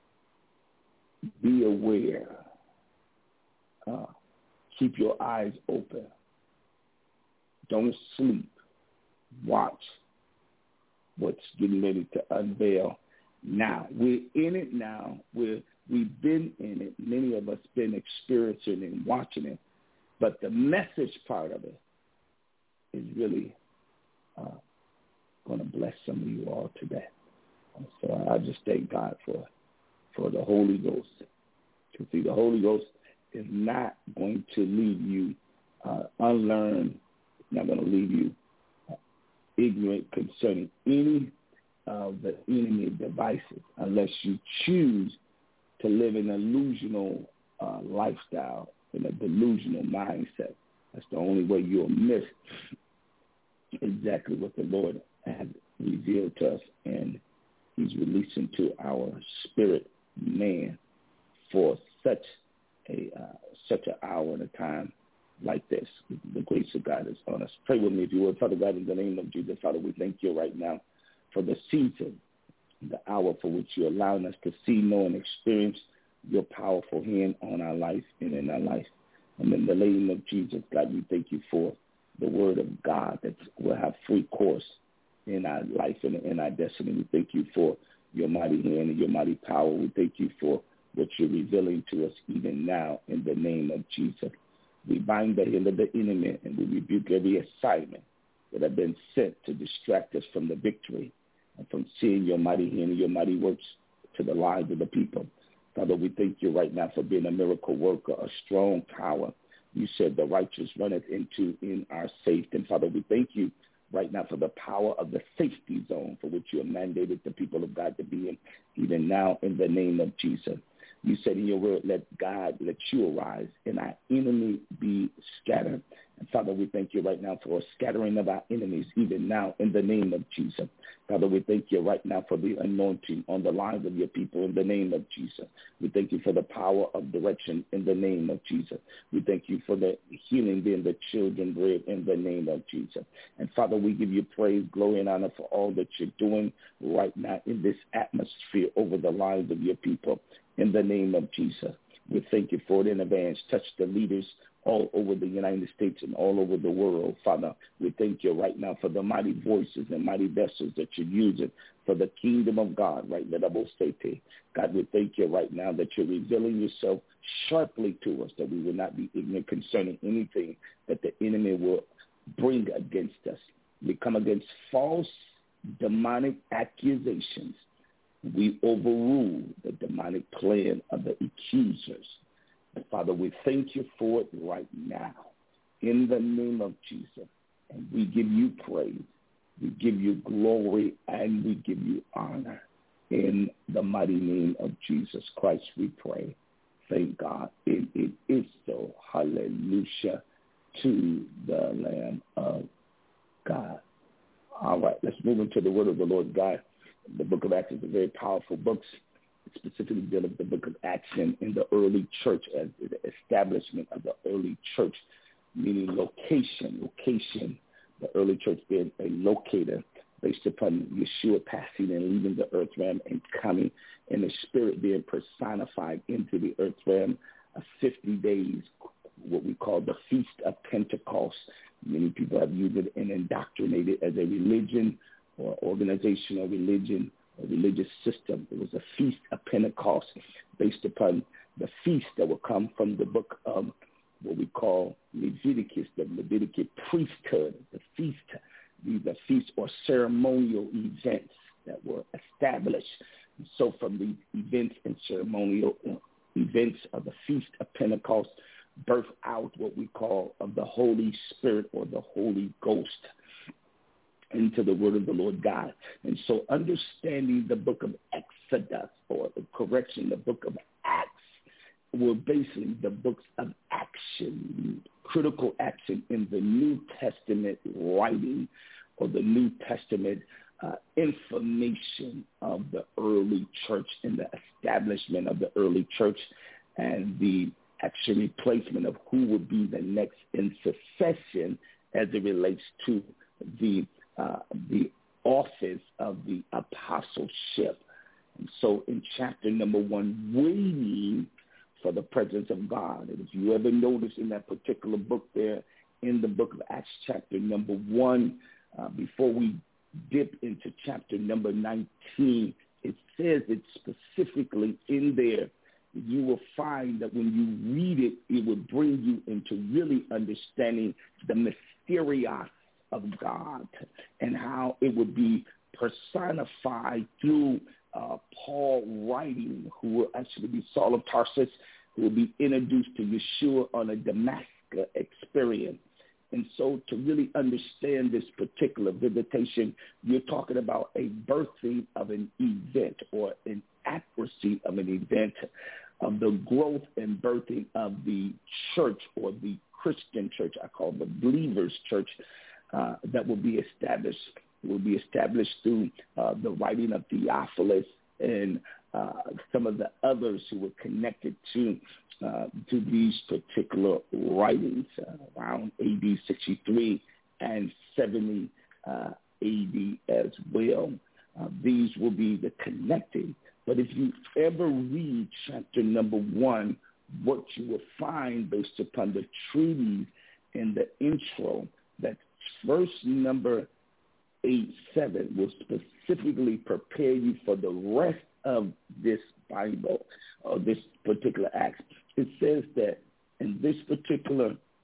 be aware. Uh, keep your eyes open. Don't sleep. Watch what's getting ready to unveil now. We're in it now. We're, we've been in it. Many of us been experiencing and watching it. But the message part of it is really uh, going to bless some of you all today. And so I just thank God for for the Holy Ghost. To see, the Holy Ghost is not going to leave you uh, unlearned, not going to leave you uh, ignorant concerning any of the enemy devices unless you choose to live an illusional uh, lifestyle, in a delusional mindset. That's the only way you'll miss exactly what the Lord has revealed to us, and he's releasing to our spirit man for such a uh, such an hour and a time like this. The grace of God is on us. Pray with me if you would. Father God, in the name of Jesus, Father, we thank you right now for the season, the hour for which you're allowing us to see, know, and experience your powerful hand on our life and in our life. And in the name of Jesus, God, we thank you for the word of God that will have free course in our life and in our destiny. We thank you for your mighty hand and your mighty power. We thank you for what you're revealing to us even now in the name of Jesus. We bind the hand of the enemy, and we rebuke every assignment that have been sent to distract us from the victory and from seeing your mighty hand and your mighty works to the lives of the people. Father, we thank you right now for being a miracle worker, a strong tower. You said the righteous runneth into in our safety. And Father, we thank you right now for the power of the safety zone for which you have mandated the people of God to be in, even now in the name of Jesus. You said in your word, let God, let you arise and our enemy be scattered. And Father, we thank you right now for a scattering of our enemies, even now in the name of Jesus. Father, we thank you right now for the anointing on the lives of your people in the name of Jesus. We thank you for the power of direction in the name of Jesus. We thank you for the healing being the children's bread in the name of Jesus. And Father, we give you praise, glory, and honor for all that you're doing right now in this atmosphere over the lives of your people in the name of Jesus. We thank you for it in advance. Touch the leaders all over the United States and all over the world, Father. We thank you right now for the mighty voices and mighty vessels that you're using for the kingdom of God, right now. God, we thank you right now that you're revealing yourself sharply to us, that we will not be ignorant concerning anything that the enemy will bring against us. We come against false demonic accusations. We overrule the demonic plan of the accusers. And Father, we thank you for it right now in the name of Jesus. And we give you praise, we give you glory, and we give you honor. In the mighty name of Jesus Christ, we pray. Thank God. It, it is so. Hallelujah to the Lamb of God. All right, let's move into the word of the Lord God. The book of Acts is a very powerful book, specifically dealing with the book of Acts in, in the early church, as the establishment of the early church, meaning location, location, the early church being a locator based upon Yeshua passing and leaving the earth realm and coming, and the Spirit being personified into the earth realm of fifty days, what we call the Feast of Pentecost. Many people have used it and indoctrinated as a religion or organizational religion or religious system. It was a Feast of Pentecost based upon the feast that will come from the book of what we call Leviticus, the Levitical priesthood, the feast. These are feasts or ceremonial events that were established. And so from these events and ceremonial events of the Feast of Pentecost, birth out what we call of the Holy Spirit or the Holy Ghost into the word of the Lord God. And so understanding the book of Exodus, or the correction, the book of Acts, were basically the books of action, critical action in the New Testament writing or the New Testament uh, information of the early church and the establishment of the early church and the actual placement of who would be the next in succession as it relates to the uh, the office of the apostleship. And so in chapter number one, waiting for the presence of God. And if you ever notice in that particular book there, in the book of Acts chapter number one, uh, before we dip into chapter number nineteen, it says it specifically in there. You will find that when you read it, it will bring you into really understanding the mysterious of God and how it would be personified through uh, Paul writing, who will actually be Saul of Tarsus, who will be introduced to Yeshua on a Damascus experience. And so to really understand this particular visitation, you're talking about a birthing of an event or an accuracy of an event, of the growth and birthing of the church or the Christian church, I call the believers' church, uh, that will be established. It will be established through uh, the writing of Theophilus and uh, some of the others who were connected to uh, to these particular writings uh, around A D sixty-three and seventy uh, A D as well. Uh, these will be the connecting. But if you ever read chapter number one, what you will find based upon the treaties in the intro, that verse number eight, seven will specifically prepare you for the rest of this Bible or this particular Acts. It says that in this particular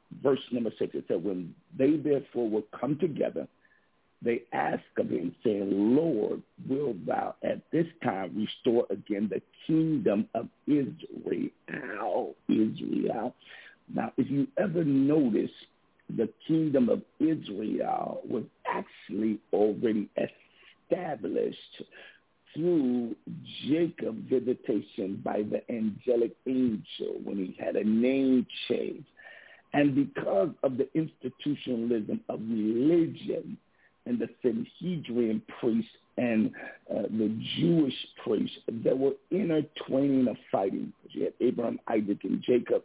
verse number six, it said, when they therefore will come together, they asked of him, saying, Lord, wilt thou at this time restore again the kingdom of Israel? Israel. Now, if you ever notice, the kingdom of Israel was actually already established through Jacob's visitation by the angelic angel when he had a name change. And because of the institutionalism of religion and the Sanhedrin priests and uh, the Jewish priests, there were intertwining of fighting. You had Abraham, Isaac, and Jacob,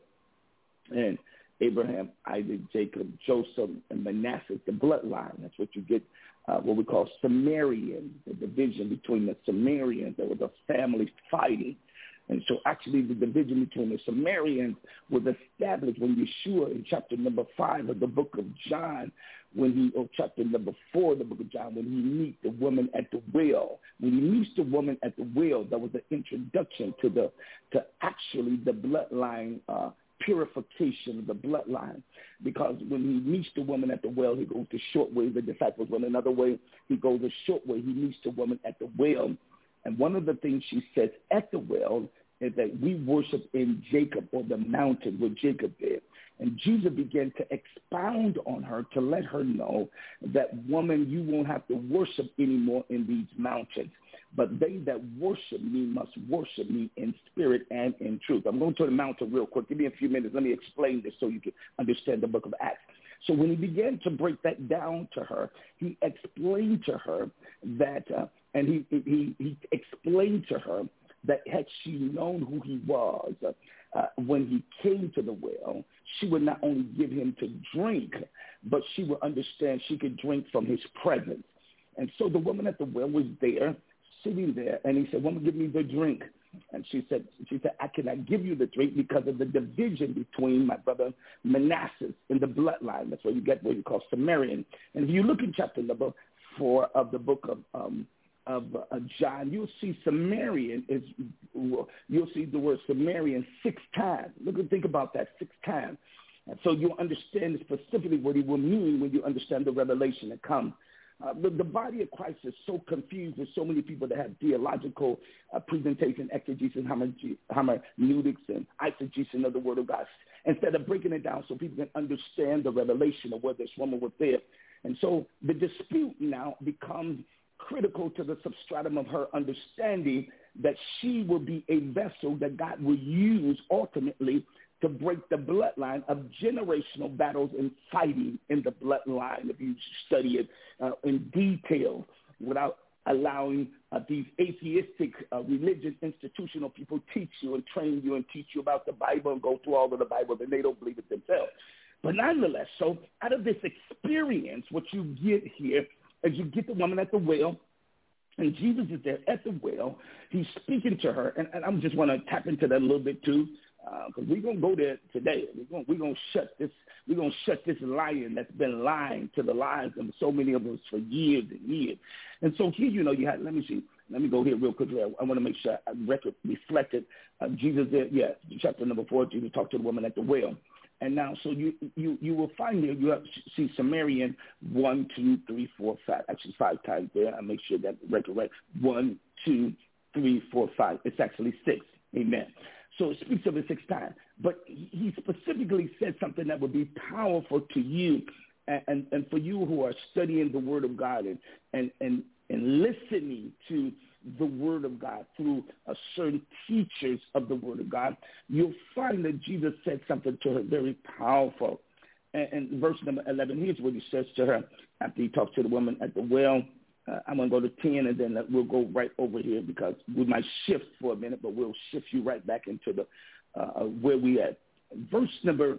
and Abraham, Isaac, Jacob, Joseph, and Manasseh, the bloodline. That's what you get, uh, what we call Sumerian, the division between the Sumerians. There was a family fighting. And so actually the division between the Sumerians was established when Yeshua in chapter number five of the book of John, when he, or chapter number four of the book of John, when he meets the woman at the well. When he meets the woman at the well, that was an introduction to the, to actually the bloodline uh purification of the bloodline, because when he meets the woman at the well, he goes the short way. The disciples went another way. He goes the short way. He meets the woman at the well. And one of the things she says at the well is that we worship in Jacob, or the mountain where Jacob did. And Jesus began to expound on her to let her know that, woman, you won't have to worship anymore in these mountains, but they that worship me must worship me in spirit and in truth. I'm going to the mountain real quick. Give me a few minutes. Let me explain this so you can understand the book of Acts. So when he began to break that down to her, he explained to her that, uh, and he, he, he explained to her that had she known who he was, uh, uh, when he came to the well, she would not only give him to drink, but she would understand she could drink from his presence. And so the woman at the well was there, sitting there, and he said, woman, give me the drink. And she said, she said, I cannot give you the drink because of the division between my brother Manasseh in the bloodline. That's where you get what you call Sumerian. And if you look in chapter number four of the book of um, of uh, John, you'll see Sumerian is, you'll see the word Sumerian six times. Look and think about that, six times. And so you'll understand specifically what he will mean when you understand the revelation that comes. Uh, the, the body of Christ is so confused. There's so many people that have theological uh, presentation, exegesis, hermeneutics, and eisegesis of the Word of God, instead of breaking it down so people can understand the revelation of where this woman was there. And so the dispute now becomes critical to the substratum of her understanding that she will be a vessel that God will use ultimately to break the bloodline of generational battles and fighting in the bloodline, if you study it uh, in detail without allowing uh, these atheistic uh, religious institutional people teach you and train you and teach you about the Bible and go through all of the Bible, and they don't believe it themselves. But nonetheless, so out of this experience, what you get here is you get the woman at the well, and Jesus is there at the well. He's speaking to her, and, and I just want to tap into that a little bit too, because uh, we're gonna go there today. We're gonna we're gonna shut this we're gonna shut this lion that's been lying to the lives of so many of us for years and years. And so here, you know, you had. Let me see. Let me go here real quickly. I, I want to make sure I record reflected. Uh, Jesus there, yeah, chapter number four. Jesus talked to the woman at the well. And now, so you you you will find here, you have see Sumerian one, two, three, four, five. Actually, five times there. I make sure that record right. One, two, three, four, five. It's actually six. Amen. So it speaks of it six times. But he specifically said something that would be powerful to you and, and, and for you who are studying the Word of God and, and, and, and listening to the Word of God through uh, certain teachers of the Word of God, you'll find that Jesus said something to her very powerful. And, and verse number eleven, here's what he says to her after he talks to the woman at the well. Uh, I'm going to go to ten, and then we'll go right over here because we might shift for a minute, but we'll shift you right back into the uh, where we at. Verse number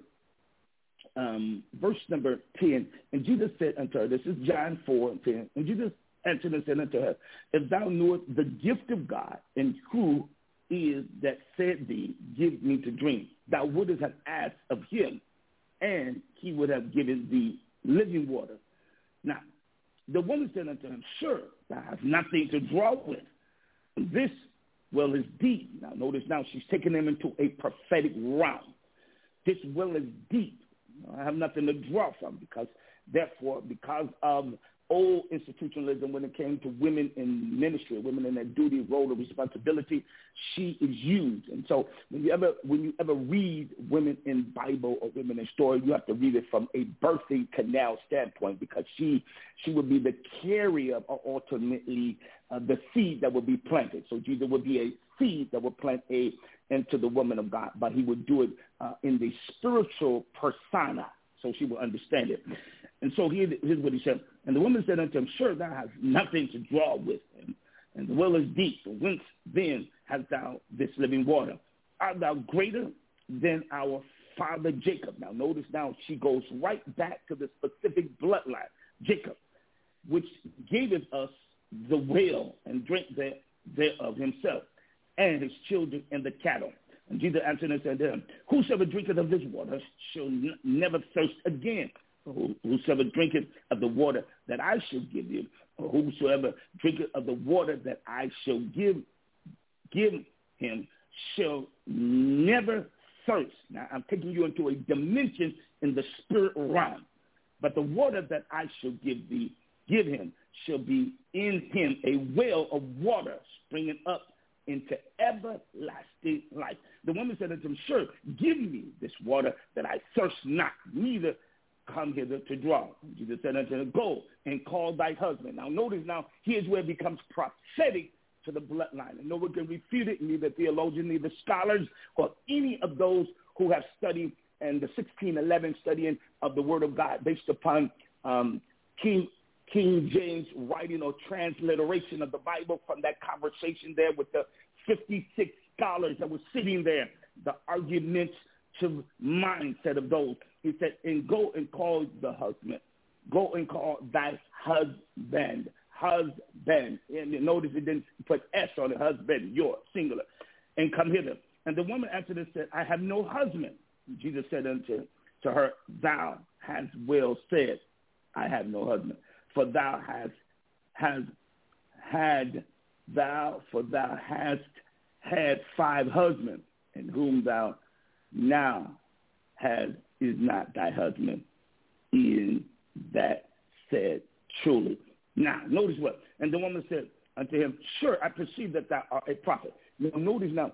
um, verse number ten, and Jesus said unto her, this is John four and ten, and Jesus answered and said unto her, if thou knewest the gift of God, and who is that said thee, give me to drink, thou wouldest have asked of him, and he would have given thee living water. Now, the woman said unto him, sure, thou hast nothing to draw with. This well is deep. Now, notice now she's taking him into a prophetic realm. This well is deep. I have nothing to draw from because, therefore, because of old institutionalism when it came to women in ministry, women in their duty, role, or responsibility, she is used. And so when you ever when you ever read women in Bible or women in story, you have to read it from a birthing canal standpoint because she she would be the carrier or ultimately uh, the seed that would be planted. So Jesus would be a seed that would plant a into the woman of God, but he would do it uh, in the spiritual persona, so she will understand it. And so here, here's what he said. And the woman said unto him, sure, thou hast nothing to draw with him, and the well is deep. Whence then hast thou this living water? Art thou greater than our father Jacob? Now notice now she goes right back to the specific bloodline, Jacob, which gaveth us the well and drink there, thereof himself, and his children and the cattle. And Jesus answered and said to him, whosoever drinketh of this water shall n- never thirst again. Whosoever drinketh of the water that I shall give you, or whosoever drinketh of the water that I shall give give him, shall never thirst. Now, I'm taking you into a dimension in the spirit realm. But the water that I shall give thee, give him, shall be in him a well of water springing up into everlasting life. The woman said unto him, sure, give me this water that I thirst not, neither come hither to draw. Jesus said unto him, go and call thy husband. Now notice now, here's where it becomes prophetic to the bloodline. And no one can refute it, neither theologians, neither scholars, or any of those who have studied and the sixteen eleven studying of the Word of God based upon um, King King James writing or transliteration of the Bible from that conversation there with the fifty-six scholars that were sitting there, the argumentative mindset of those. He said, and go and call the husband. Go and call thy husband. Husband. And you notice it didn't put S on it, husband, your, singular. And come hither. And the woman answered and said, I have no husband. And Jesus said unto to her, thou hast well said, I have no husband. For thou hast has had thou, for thou hast had five husbands, and whom thou now hast is not thy husband, in that said truly. Now, notice what? And the woman said unto him, sure, I perceive that thou art a prophet. Now, notice now,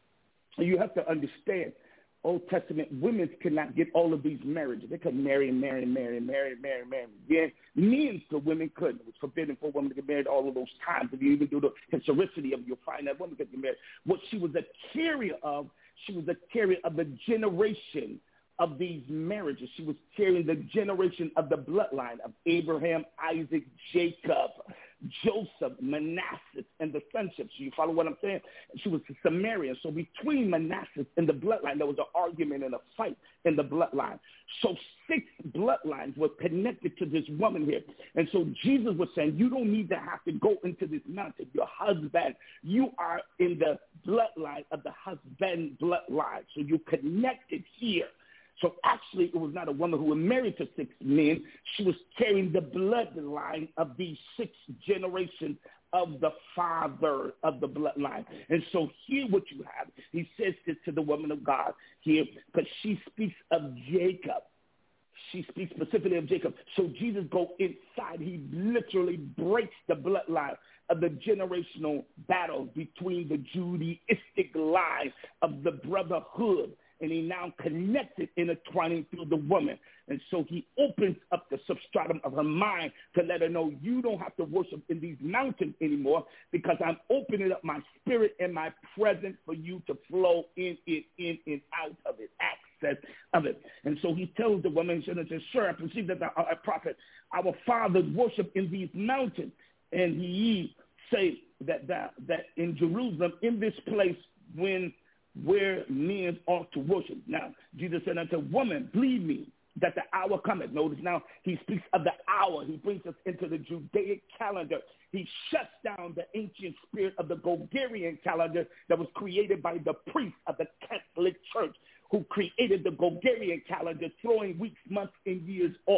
you have to understand, Old Testament women could not get all of these marriages. They could marry and marry and marry and marry and marry and marry again. Men, the women couldn't. It was forbidden for a woman to get married all of those times. If you even do the historicity of it, you'll find that woman could get married. What she was a carrier of, she was a carrier of the generation of these marriages. She was carrying the generation of the bloodline of Abraham, Isaac, Jacob, Joseph, Manasseh, and the sonships. You follow what I'm saying? She was a Samaritan. So between Manasseh and the bloodline, there was an argument and a fight in the bloodline. So six bloodlines were connected to this woman here. And so Jesus was saying, you don't need to have to go into this mountain. Your husband, you are in the bloodline of the husband bloodline. So you're connected here. So actually, it was not a woman who was married to six men. She was carrying the bloodline of these six generations of the father of the bloodline. And so here what you have, he says this to the woman of God here, because she speaks of Jacob. She speaks specifically of Jacob. So Jesus goes inside. He literally breaks the bloodline of the generational battle between the Judaistic line of the brotherhood. And he now connected, intertwining through the woman. And so he opens up the substratum of her mind to let her know you don't have to worship in these mountains anymore because I'm opening up my spirit and my presence for you to flow in it, in and out of it, access of it. And so he tells the woman, she says, sure, I perceive that thou art a prophet. Our fathers worship in these mountains. And he say that, that, that in Jerusalem, in this place, when where men ought to worship. Now, Jesus said unto woman, believe me, that the hour cometh. Notice now, he speaks of the hour. He brings us into the Judaic calendar. He shuts down the ancient spirit of the Gregorian calendar that was created by the priests of the Catholic Church, who created the Gregorian calendar, throwing weeks, months, and years off.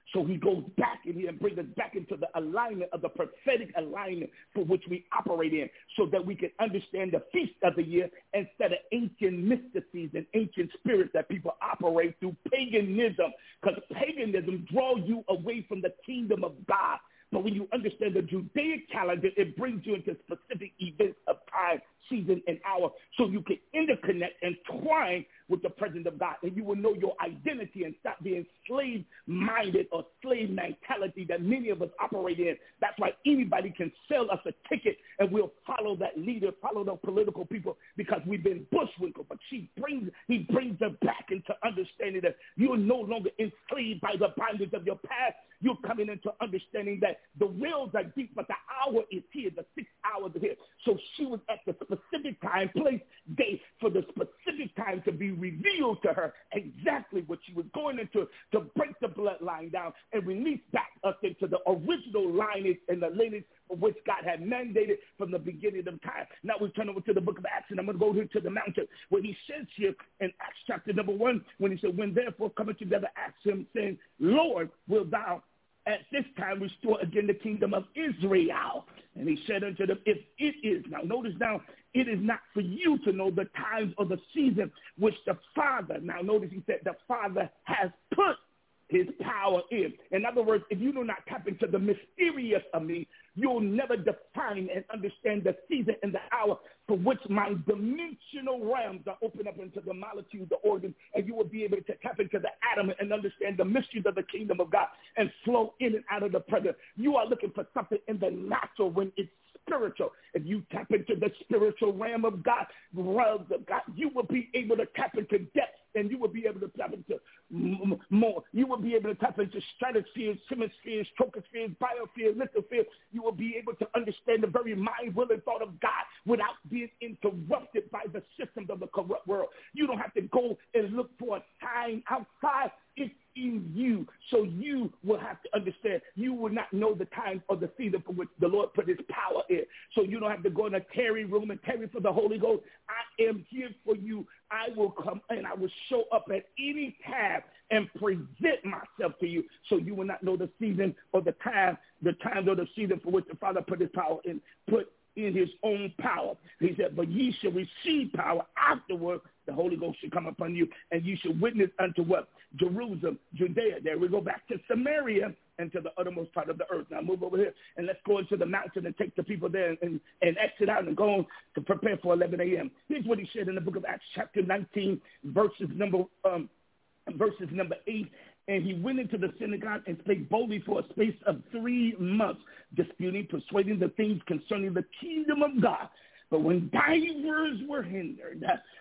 So he goes back in here and brings us back into the alignment of the prophetic alignment for which we operate in, so that we can understand the feast of the year instead of ancient mysticies and ancient spirits that people operate through paganism, because paganism draws you away from the kingdom of God. But when you understand the Judaic calendar, it brings you into specific events of time, season, and hour, so you can interconnect and twine with the presence of God, and you will know your identity and stop being slave-minded or slave mentality that many of us operate in. That's why anybody can sell us a ticket, and we'll follow that leader, follow the political people, because we've been bushwinkled. But she brings, he brings her back into understanding that you're no longer enslaved by the bondage of your past. You're coming into understanding that the wells are deep, but the hour is here, the six hours are here. So she was at the specific time, place, day, for the specific time to be revealed to her exactly what she was going into, to break the bloodline down and release back us into the original lineage and the lineage for which God had mandated from the beginning of time. Now we turn over to the book of Acts, and I'm going to go here to the mountain, where he says here in Acts chapter number one, when he said, when therefore coming together, asked him, saying, Lord, will thou at this time restore again the kingdom of Israel? And he said unto them, if it is, now notice now, it is not for you to know the times or the season which the Father, now notice he said the Father has put his power in. In other words, if you do not tap into the mysterious of me, you'll never define and understand the season and the hour for which my dimensional realms are open up into the molecules, the organs, and you will be able to tap into the atom and understand the mysteries of the kingdom of God and flow in and out of the present. You are looking for something in the natural when it's spiritual. If you tap into the spiritual realm of God, realms of God, you will be able to tap into depth, and you will be able to tap into m- more. You will be able to tap into stratospheres, hemispheres, tropospheres, biospheres, lithospheres. You will be able to understand the very mind, will, and thought of God without being interrupted by the systems of the corrupt world. You don't have to go and look for a sign outside. It's in you. So you will have to understand. You will not know the time or the season for which the Lord put his power in. So you don't have to go in a tarry room and tarry for the Holy Ghost. I am here for you. I will come and I will show up at any time and present myself to you, so you will not know the season or the time, the time or the season for which the Father put his power in, put in his own power. He said, but ye shall receive power afterward. The Holy Ghost shall come upon you, and you shall witness unto what? Jerusalem, Judea. There we go back to Samaria and to the uttermost part of the earth. Now move over here, and let's go into the mountain and take the people there and, and, and exit out and go on to prepare for eleven a.m. Here's what he said in the book of Acts, chapter nineteen, verses number um, verses number eight. And he went into the synagogue and spake boldly for a space of three months, disputing, persuading the things concerning the kingdom of God. But when divers were hindered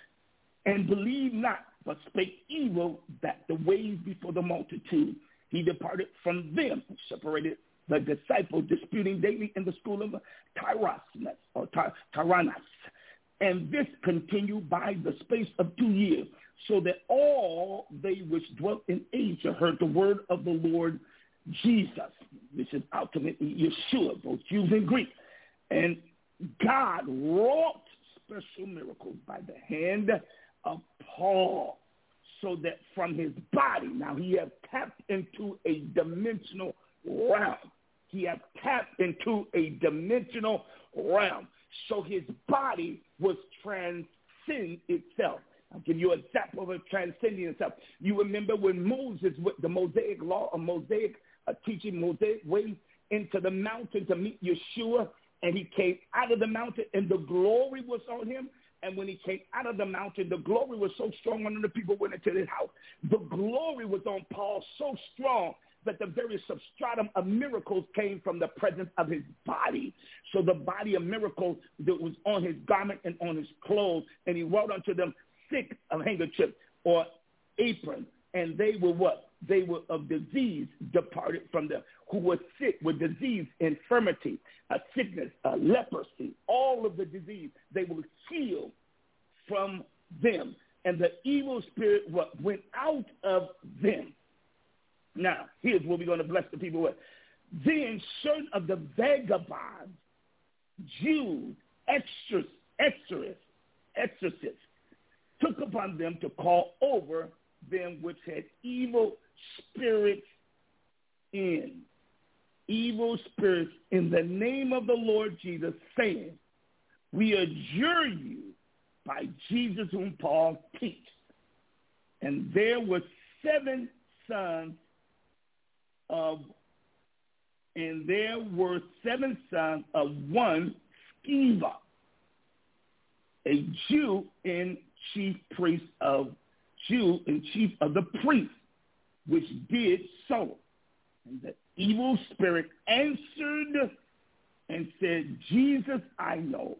and believed not, but spake evil that the ways before the multitude, he departed from them and separated the disciples, disputing daily in the school of Tyrannus or Tyrannus. And this continued by the space of two years, so that all they which dwelt in Asia heard the word of the Lord Jesus. This is ultimately Yeshua, both Jews and Greeks. And God wrought special miracles by the hand of Paul, so that from his body, now he has tapped into a dimensional realm. He has tapped into a dimensional realm. So his body was transcend itself. I'll give you an example of it transcending itself. You remember when Moses, with the Mosaic law, a Mosaic uh, teaching, Mosaic way into the mountain to meet Yeshua, and he came out of the mountain, and the glory was on him. And when he came out of the mountain, the glory was so strong on the people went into his house. The glory was on Paul so strong that the very substratum of miracles came from the presence of his body. So the body of miracles that was on his garment and on his clothes, and he wrote unto them sick of handkerchief or apron, and they were what? They were of disease departed from them, who were sick with disease, infirmity, a sickness, a leprosy, all of the disease. They were healed from them, and the evil spirit what went out of them. Now, here's what we're going to bless the people with. Then certain of the vagabonds, Jews, exorcists, exorcists, exorcists, took upon them to call over them which had evil spirits in evil spirits in the name of the Lord Jesus, saying, we adjure you by Jesus whom Paul teaches. And there were seven sons of, and there were seven sons of one Sceva, a Jew and chief priest of Jew and chief of the priests, which did so. And the evil spirit answered and said, Jesus I know,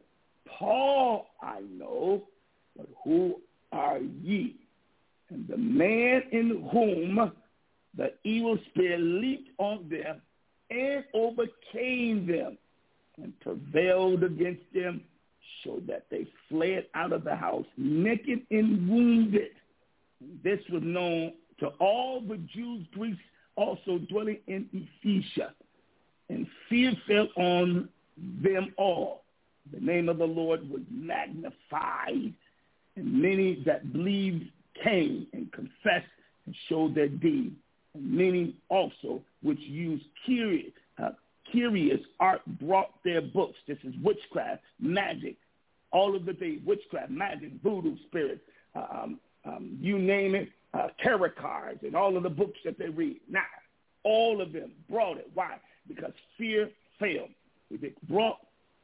Paul I know, but who are ye? And the man in whom the evil spirit leaped on them and overcame them and prevailed against them, so that they fled out of the house naked and wounded. This was known to all the Jews, Greeks also dwelling in Ephesus, and fear fell on them all. The name of the Lord was magnified, and many that believed came and confessed and showed their deed. And many also which used curious, uh, curious art brought their books. This is witchcraft, magic, all of the things, witchcraft, magic, voodoo spirits, um, um, you name it, uh, tarot cards, and all of the books that they read. Now, all of them brought it. Why? Because fear failed. They brought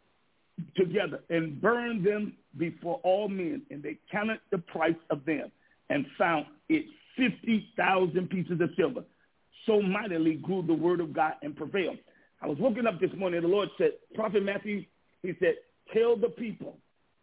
together and burned them before all men, and they counted the price of them and found it fifty thousand pieces of silver. So mightily grew the word of God and prevailed. I was waking up this morning, and the Lord said, Prophet Matthew, he said, tell the people,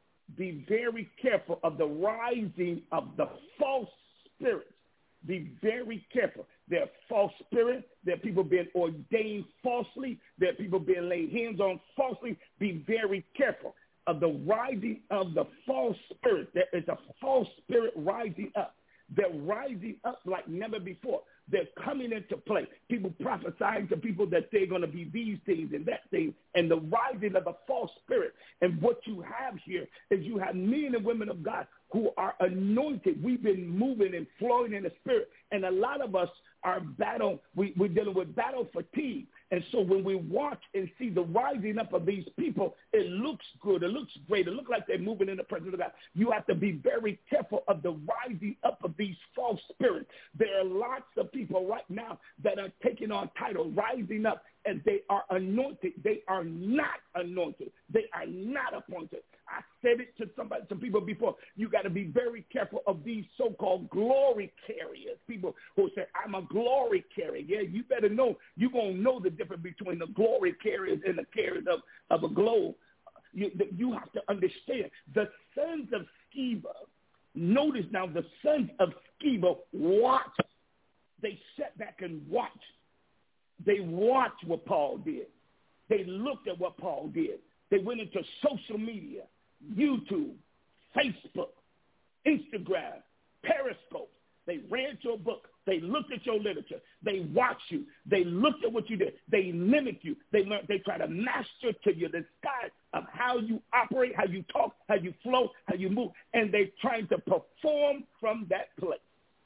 be very careful of the rising of the false spirits. Be very careful. There are false spirits. There are people being ordained falsely. There are people being laid hands on falsely. Be very careful of the rising of the false spirit. There is a false spirit rising up. They're rising up like never before. They're coming into play. People prophesying to people that they're going to be these things and that thing, and the rising of the false spirit. And what you have here is you have men and women of God who are anointed. We've been moving and flowing in the spirit, and a lot of us are battle. We, we're dealing with battle fatigue. And so when we watch and see the rising up of these people, it looks good. It looks great. It looks like they're moving in the presence of God. You have to be very careful of the rising up of these false spirits. There are lots of people right now that are taking on titles, rising up, and they are anointed. They are not anointed. They are not appointed. I said it to somebody, some people before. You got to be very careful of these so-called glory carriers, people who say, I'm a glory carrier. Yeah, you better know. You're going to know the difference between the glory carriers and the carriers of, of a globe. You, you have to understand. The sons of Sceva, notice now the sons of Sceva watched. They sat back and watched. They watched what Paul did. They looked at what Paul did. They went into social media, YouTube, Facebook, Instagram, Periscope. They read your book. They looked at your literature. They watched you. They looked at what you did. They mimic you. They learn. They try to master to you the sky of how you operate, how you talk, how you flow, how you move, and they're trying to perform from that place.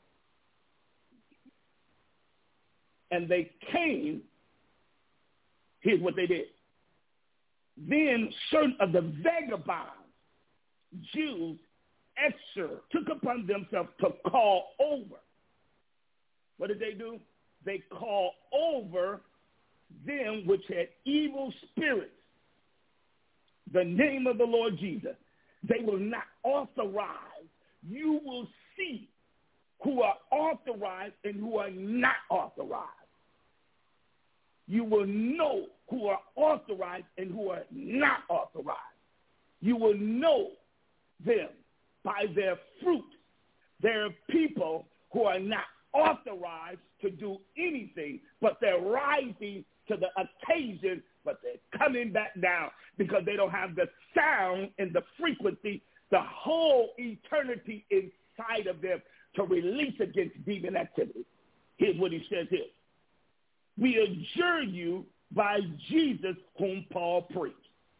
And they came, here's what they did. Then certain of the vagabonds, Jews, Esther, took upon themselves to call over. What did they do? They called over them which had evil spirits, the name of the Lord Jesus. They will not authorize. You will see who are authorized and who are not authorized. You will know who are authorized and who are not authorized. You will know them by their fruit. There are people who are not authorized to do anything, but they're rising to the occasion, but they're coming back down because they don't have the sound and the frequency, the whole eternity inside of them to release against demon activity. Here's what he says here. We adjure you by Jesus whom Paul preached.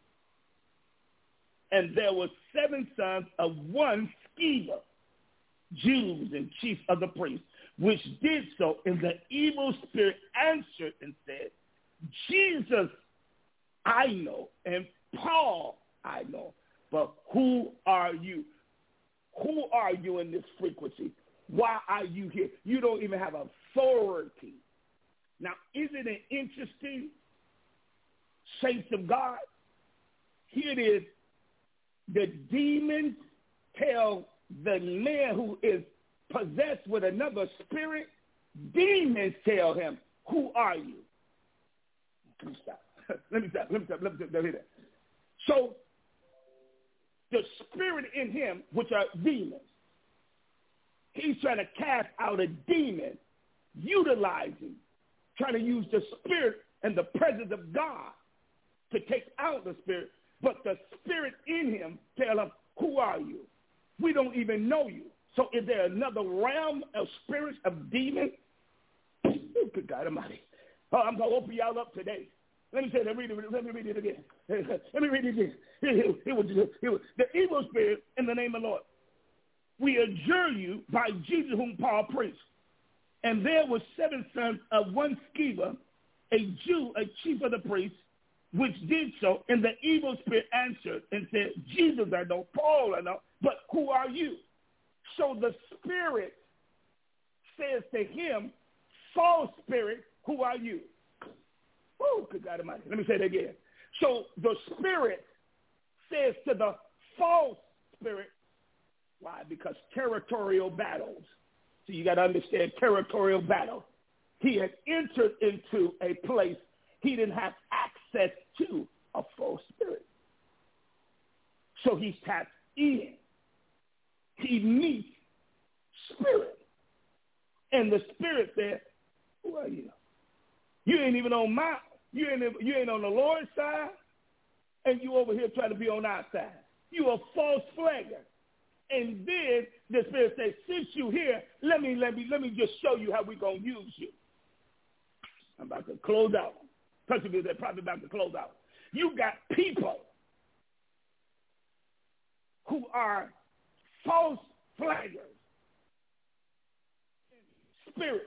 And there were seven sons of one Sceva, Jews and chief of the priests, which did so. And the evil spirit answered and said, Jesus I know, and Paul I know, but who are you? Who are you in this frequency? Why are you here? You don't even have authority. Now, isn't it interesting, saints of God? Here it is. The demons tell the man who is possessed with another spirit, demons tell him, who are you? Let me stop. Let me stop. Let me stop. Let me stop. Let me stop. So the spirit in him, which are demons, he's trying to cast out a demon, utilizing, trying to use the spirit and the presence of God to take out the spirit. But the spirit in him tell him, who are you? We don't even know you. So is there another realm of spirits, of demons? Good God Almighty. Oh, I'm going to open y'all up today. Let me say that. Read it, let me read it again. Let me read it again. It, it, was, it was the evil spirit in the name of the Lord. We adjure you by Jesus whom Paul preached. And there were seven sons of one Sceva, a Jew, a chief of the priests, which did so. And the evil spirit answered and said, Jesus I know, Paul I know, but who are you? So the spirit says to him, false spirit, who are you? Oh, good God Almighty. Let me say that again. So the spirit says to the false spirit, why? Because territorial battles. So you got to understand territorial battle. He had entered into a place he didn't have access to, a false spirit. So he's tapped in. He meets spirit. And the spirit said, who are you? You ain't even on my, you ain't, you ain't on the Lord's side, and you over here trying to be on our side. You a false flagger. And then the spirit says, since you here, let me, let me, let me just show you how we're going to use you. I'm about to close out. Possibly they're probably about to close out. You got people who are false flaggers, spirits,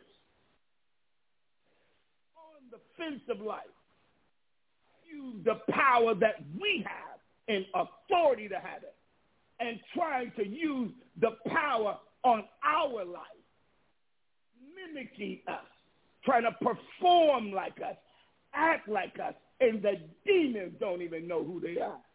on the fence of life. Use the power that we have and authority to have it, and trying to use the power on our life, mimicking us, trying to perform like us, act like us, and the demons don't even know who they are.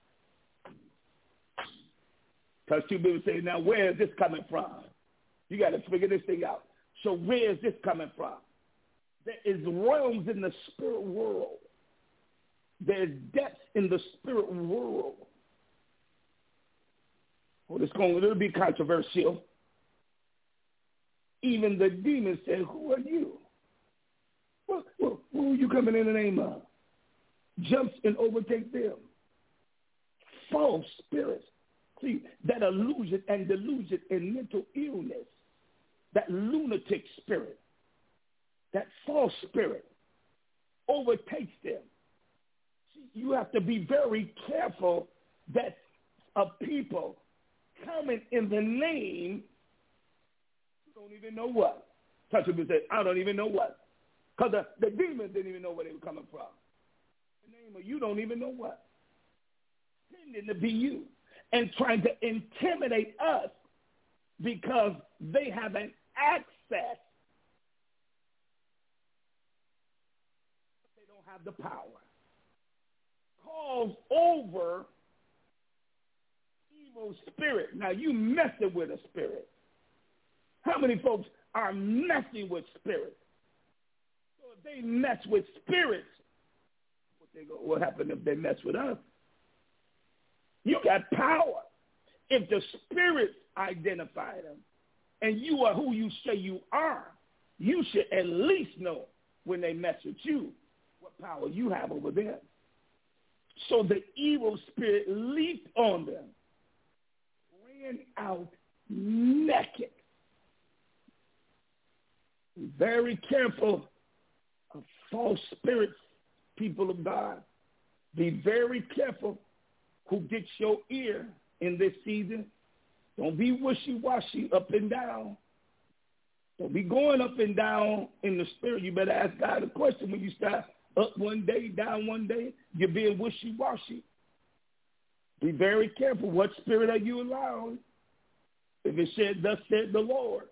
Because two people say, now where is this coming from? You got to figure this thing out. So where is this coming from? There is realms in the spirit world. There's depths in the spirit world. Well, it's going to be controversial. Even the demons say, who are you? Well, well, who are you coming in the name of? Jumps and overtake them. False spirits. See, that illusion and delusion and mental illness, that lunatic spirit, that false spirit overtakes them. See, you have to be very careful that a people coming in the name, you don't even know what. Touch him and say, I don't even know what. Because the, the demons didn't even know where they were coming from. The name of you don't even know what. Pretending to be you and trying to intimidate us because they have an access. They don't have the power. Calls over evil spirit. Now you messing with a spirit. How many folks are messing with spirits? So if they mess with spirits, what, they go, what happened if they mess with us? You got power. If the spirits identify them and you are who you say you are, you should at least know when they mess with you what power you have over them. So the evil spirit leaped on them, ran out naked. Be very careful of false spirits, people of God. Be very careful who gets your ear in this season. Don't be wishy-washy up and down. Don't be going up and down in the spirit. You better ask God a question when you start up one day, down one day. You're being wishy-washy. Be very careful. What spirit are you allowing? If it said, thus said the Lord.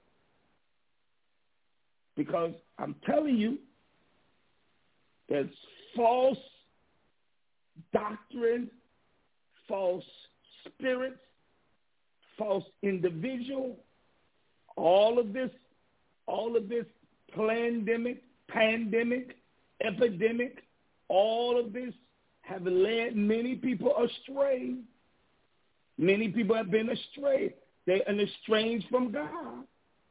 Because I'm telling you, there's false doctrine, false spirits, false individual, all of this, all of this pandemic, pandemic, epidemic, all of this have led many people astray. Many people have been astray. They are estranged from God.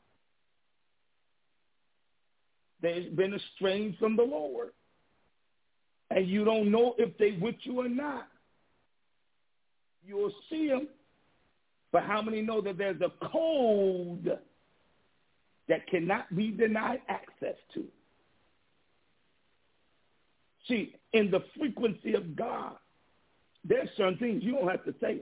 They've been estranged from the Lord. And you don't know if they with you or not. You'll see them. But how many know that there's a code that cannot be denied access to? See, in the frequency of God, there's certain things you don't have to say.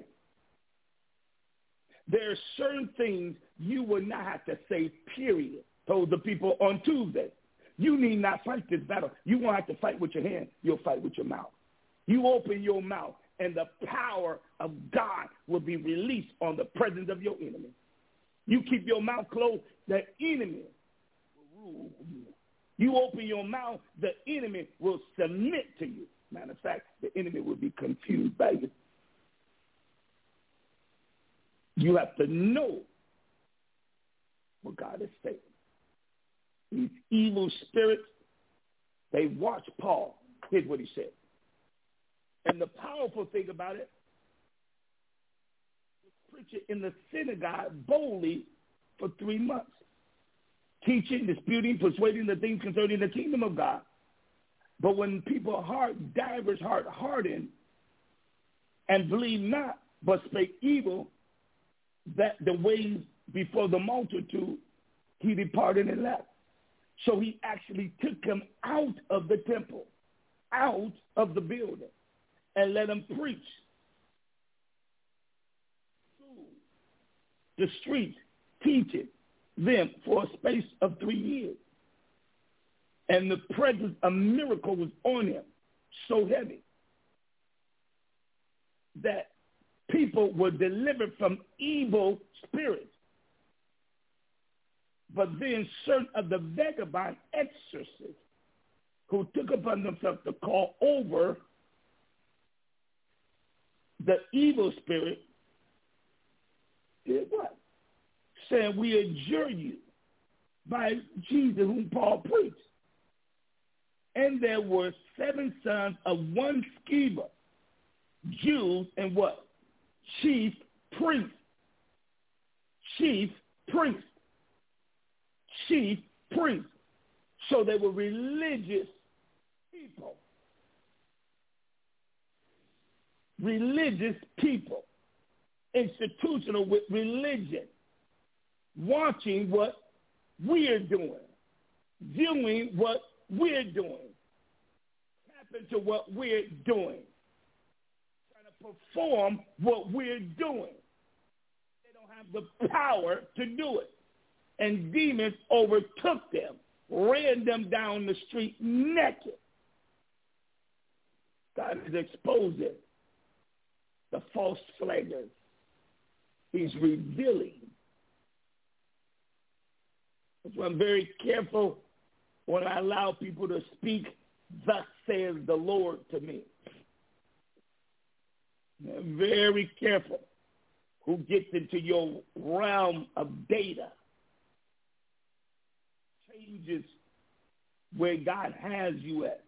There are certain things you will not have to say, period. Told the people on Tuesday, you need not fight this battle. You won't have to fight with your hand. You'll fight with your mouth. You open your mouth, and the power of God will be released on the presence of your enemy. You keep your mouth closed, the enemy will rule you. You open your mouth, the enemy will submit to you. Matter of fact, the enemy will be confused by you. You have to know what God is saying. These evil spirits, they watch Paul. Here's what he said. And the powerful thing about it, he was preaching in the synagogue boldly for three months, teaching, disputing, persuading the things concerning the kingdom of God. But when people heart, divers heart hardened and believed not, but spake evil, that the ways before the multitude, he departed and left. So he actually took him out of the temple, out of the building, and let him preach the streets, teaching them for a space of three years. And the presence of miracle was on him, so heavy that people were delivered from evil spirits. But then certain of the vagabond exorcists who took upon themselves to call over the evil spirit did what? Saying, we adjure you by Jesus whom Paul preached. And there were seven sons of one Sceva, Jews and what? Chief priests. Chief priests. Chief priests. So they were religious people. Religious people. Institutional with religion. Watching what we're doing. Doing what we're doing. Tap into what we're doing. Trying to perform what we're doing. They don't have the power to do it. And demons overtook them, ran them down the street naked. God is exposing the false flaggers. He's revealing. That's why I'm very careful when I allow people to speak, thus says the Lord to me. I'm very careful who gets into your realm of data. Changes where God has you at.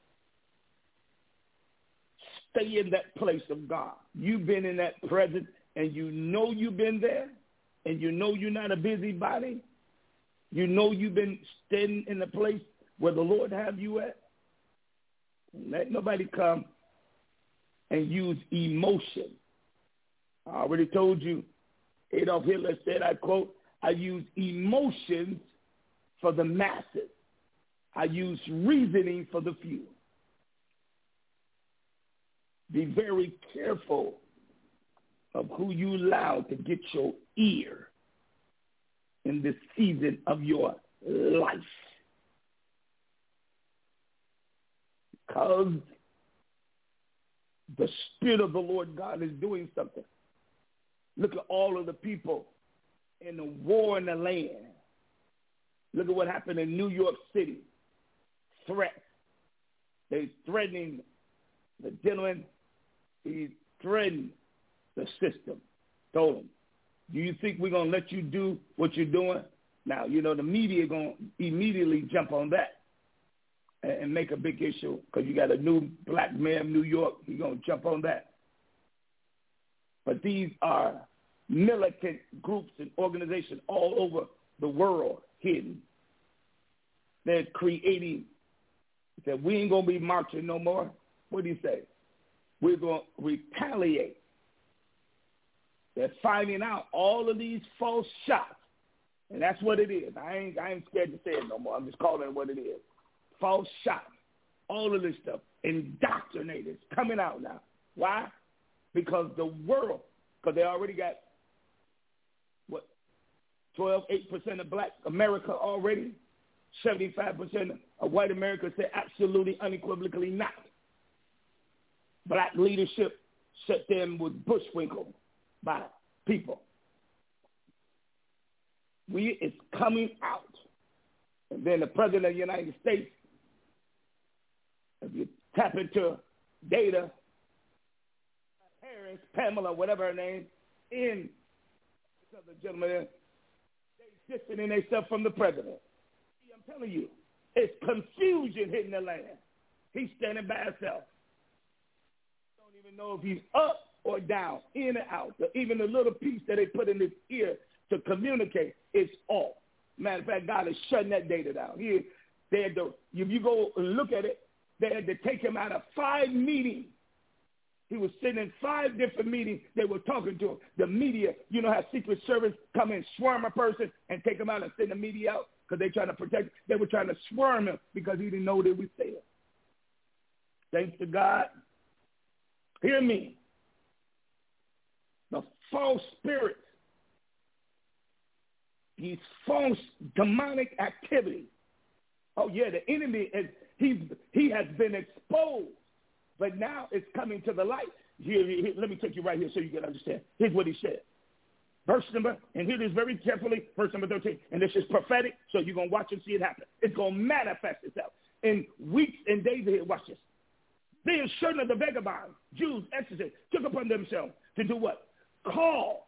Stay in that place of God. You've been in that presence, and you know you've been there, and you know you're not a busybody. You know you've been standing in the place where the Lord have you at. Let nobody come and use emotion. I already told you, Adolf Hitler said, I quote, I use emotions for the masses. I use reasoning for the few. Be very careful of who you allow to get your ear. in this season of your life. Because the Spirit of the Lord God is doing something. Look at all of the people in the war in the land. Look at what happened in New York City. Threats. They're threatening the gentleman. He threatened the system. Told him, do you think we're going to let you do what you're doing? Now, you know, the media going to immediately jump on that and, and make a big issue because you got a new black mayor of New York. He's going to jump on that. But these are militant groups and organizations all over the world hidden. They're creating, that we ain't going to be marching no more. What do you say? We're going to retaliate. They're finding out all of these false shots. And that's what it is. I ain't, I ain't scared to say it no more. I'm just calling it what it is. False shots. All of this stuff. Indoctrinated. It's coming out now. Why? Because the world, because they already got, what, twelve, eight percent of black America already? seventy-five percent of white America say absolutely unequivocally not. Black leadership set them with bushwinkle by people. We it's coming out. And then the President of the United States, if you tap into data, Harris, Pamela, whatever her name, in the gentleman, they distancing themselves from the president. I'm telling you, it's confusion hitting the land. He's standing by himself. Don't even know if he's up or down, in or out. Even the little piece that they put in his ear to communicate is off. Matter of fact, God is shutting that data down. He, they had to, if you go and look at it, they had to take him out of five meetings. He was sitting in five different meetings. They were talking to him. The media, you know how Secret Service come and swarm a person and take him out and send the media out because they're trying to protect. They were trying to swarm him because he didn't know they were there. Thanks to God. Hear me. The false spirits, these false demonic activities. Oh, yeah, the enemy, is he, he has been exposed, but now it's coming to the light. Here, here, let me take you right here so you can understand. Here's what he said. Verse number, and hear this very carefully, verse number thirteen. And this is prophetic, so you're going to watch and see it happen. It's going to manifest itself in weeks and days ahead. Watch this. Being certain of the vagabonds, Jews, exorcists, took upon themselves to do what? Call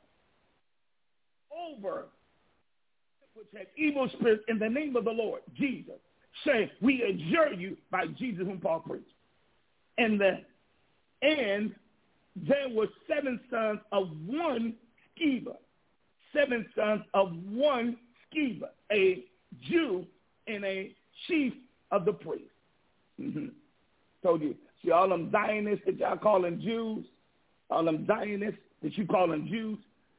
over which had evil spirits in the name of the Lord, Jesus, saying, we adjure you by Jesus whom Paul preached. And the and there were seven sons of one Sceva, seven sons of one Sceva, a Jew and a chief of the priests. Mm-hmm. Told you. See, all them Zionists that y'all calling Jews, all them Zionists that you calling Jews,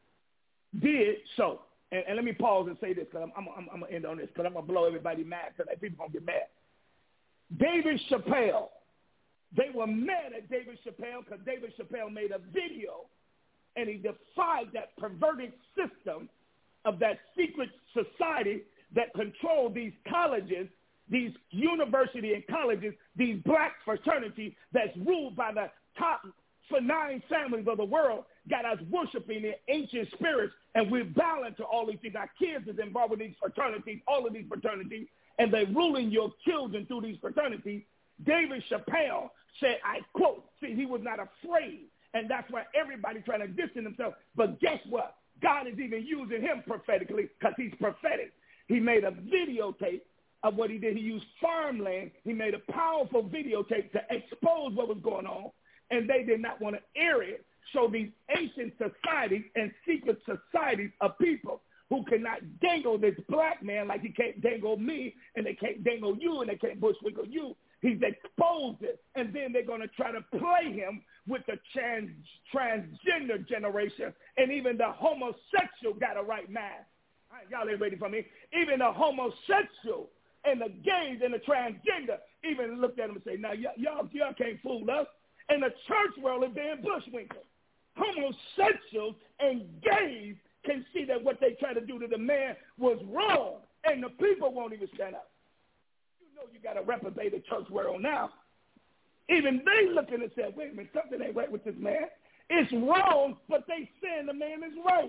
did so. And, and let me pause and say this, because I'm, I'm, I'm going to end on this, because I'm going to blow everybody mad, because people going to get mad. David Chappelle, they were mad at David Chappelle because David Chappelle made a video, and he defied that perverted system of that secret society that controlled these colleges, these universities and colleges, these black fraternities that's ruled by the top for nine families of the world, got us worshiping the ancient spirits, and we're bowing to all these things. Our kids is involved with these fraternities, all of these fraternities, and they're ruling your children through these fraternities. David Chappelle said, I quote, see, he was not afraid, and that's why everybody's trying to distance themselves. But guess what? God is even using him prophetically because he's prophetic. He made a videotape of what he did. He used farmland. He made a powerful videotape to expose what was going on, and they did not want to air it. So these ancient societies and secret societies of people who cannot dangle this black man like he can't dangle me, and they can't dangle you, and they can't bushwinkle you. He's exposed it, and then they're going to try to play him with the trans, transgender generation, and even the homosexual got a right mind. All right, y'all ain't ready for me. Even the homosexual and the gays and the transgender even looked at him and say, now, y- y'all, y'all can't fool us. And the church world is being bushwinkled. Homosexuals and gays can see that what they try to to do to the man was wrong, and the people won't even stand up. You know you got a reprobated church world now. Even they looking and say, wait a minute, something ain't right with this man. It's wrong, but they saying the man is right.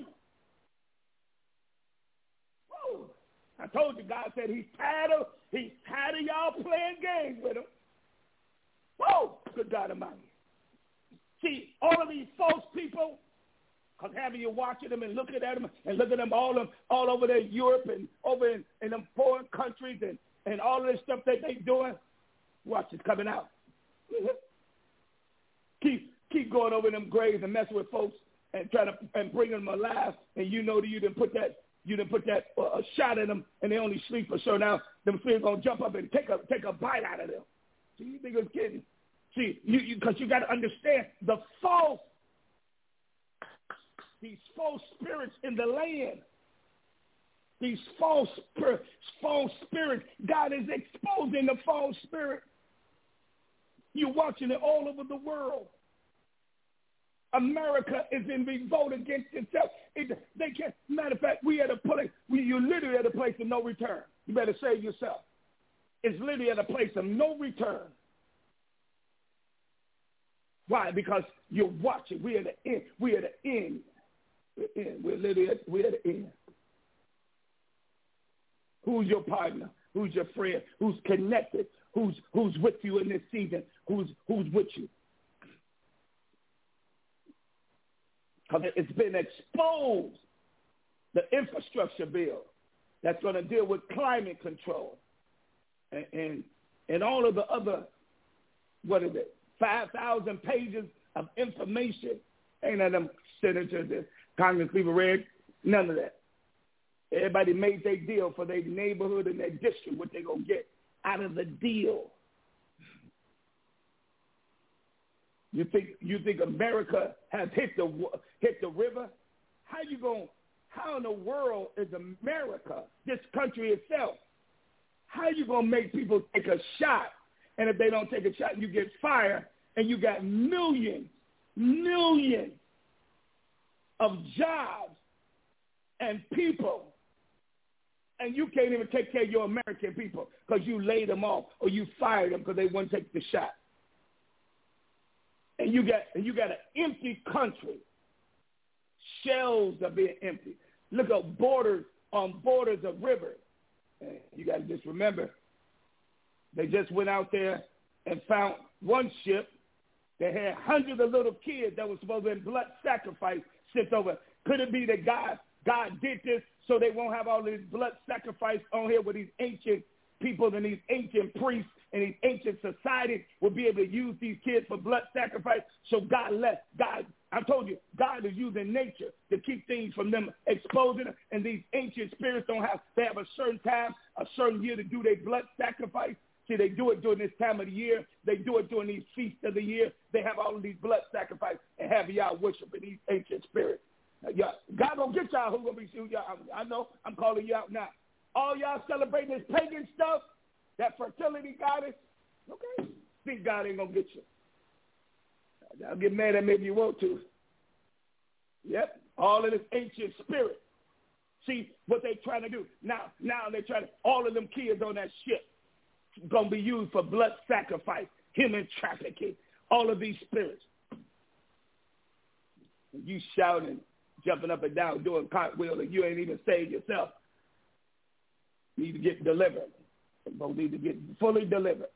Whoa. I told you, God said he's tired of, he's tired of y'all playing games with him. Whoa, good God Almighty. See, all of these false people, because having you watching them and looking at them and looking at them all, of, all over there, Europe and over in, in them foreign countries and, and all of this stuff that they doing, watch it's coming out. Mm-hmm. Keep keep going over them graves and messing with folks and trying to and bring them alive, and you know that you didn't put that you didn't put that uh, shot in them, and they only sleep for sure. Now them spirits gonna jump up and take a take a bite out of them. So you think it's kidding? See, you because you, you got to understand the false these false spirits in the land. These false spirits, false spirits. God is exposing the false spirit. You're watching it all over the world. America is in revolt against itself. It, they can't. Matter of fact, we at a place. We, you're literally at a place of no return. You better save yourself. It's literally at a place of no return. Why? Because you're watching. We're at the end. We're at the end. We're, in. we're literally at, we're at the end. Who's your partner? Who's your friend? Who's connected? Who's who's with you in this season? Who's who's with you? Because it's been exposed, the infrastructure bill that's going to deal with climate control and, and and all of the other, what is it, five thousand pages of information. Ain't none of them senators and Congress people read, none of that. Everybody made their deal for their neighborhood and their district, what they going to get out of the deal. You think you think America has hit the hit the river? How you going? How in the world is America, this country itself? How you gonna make people take a shot? And if they don't take a shot, you get fired, and you got millions, millions of jobs and people, and you can't even take care of your American people because you laid them off or you fired them because they wouldn't take the shot. And you got and you got an empty country. Shelves are being empty. Look at borders on borders of rivers. And you got to just remember, they just went out there and found one ship that had hundreds of little kids that was supposed to be blood sacrifice sent over. Could it be that God God did this so they won't have all this blood sacrifice on here with these ancient people and these ancient priests and these ancient societies will be able to use these kids for blood sacrifice? So God let, God, I told you, God is using nature to keep things from them exposing them. And these ancient spirits don't have, they have a certain time, a certain year to do their blood sacrifice. See, they do it during this time of the year. They do it during these feasts of the year. They have all of these blood sacrifices and have y'all worshiping these ancient spirits. Now, y'all, God gonna get y'all who gonna be shooting y'all. I know, I'm calling you out now. All y'all celebrating this pagan stuff, that fertility goddess, okay, think God ain't going to get you. I'll get mad at me if you want to. Yep, all of this ancient spirit. See what they trying to do. Now, now they're trying to, all of them kids on that ship going to be used for blood sacrifice, human trafficking, all of these spirits. You shouting, jumping up and down, doing cartwheels, and you ain't even saved yourself. You need to get delivered. People need to get fully delivered.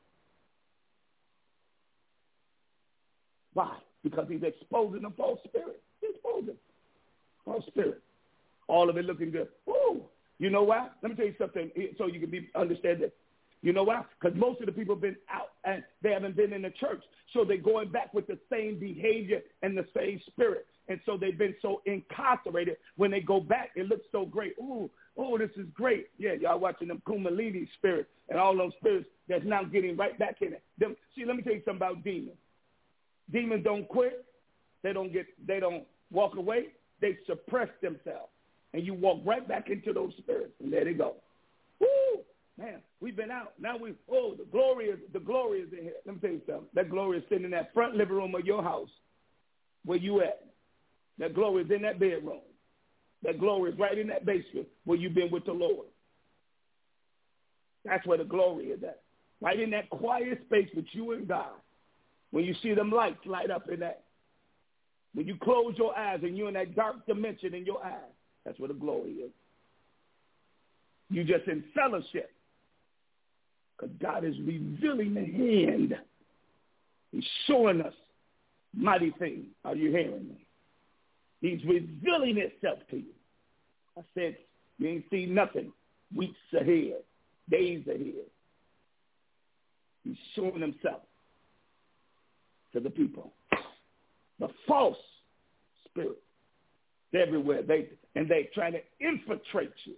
Why? Because he's exposing the false spirit. He's exposing false spirit. All of it looking good. Woo! You know why? Let me tell you something so you can be understand this. You know why? Because most of the people have been out and they haven't been in the church. So they're going back with the same behavior and the same spirit. And so they've been so incarcerated. When they go back, it looks so great. Ooh, oh, this is great. Yeah, y'all watching them Kundalini spirits and all those spirits that's now getting right back in it. Them, see, let me tell you something about demons. Demons don't quit. They don't get. They don't walk away. They suppress themselves. And you walk right back into those spirits. And there they go. Woo! Man, we've been out. Now we, oh, the glory is, the glory is in here. Let me tell you something. That glory is sitting in that front living room of your house. Where you at? That glory is in that bedroom. That glory is right in that basement where you've been with the Lord. That's where the glory is at. Right in that quiet space with you and God. When you see them lights light up in that. When you close your eyes and you're in that dark dimension in your eyes, that's where the glory is. You just in fellowship. Because God is revealing the hand. He's showing us mighty things. Are you hearing me? He's revealing himself to you. I said, you ain't seen nothing. Weeks ahead, days ahead. He's showing himself to the people. The false spirit everywhere. They and they trying to infiltrate you.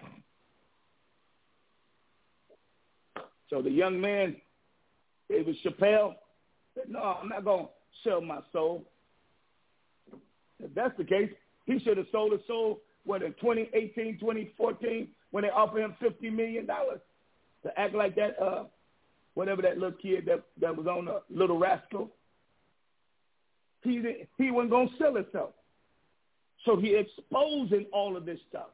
So the young man, David Chappelle, said, no, I'm not going to sell my soul. If that's the case, he should have sold his soul, what, in twenty eighteen, twenty fourteen, when they offered him fifty million dollars to act like that, uh, whatever that little kid that, that was on the Little Rascal. He, he wasn't going to sell himself. So he exposing all of this stuff.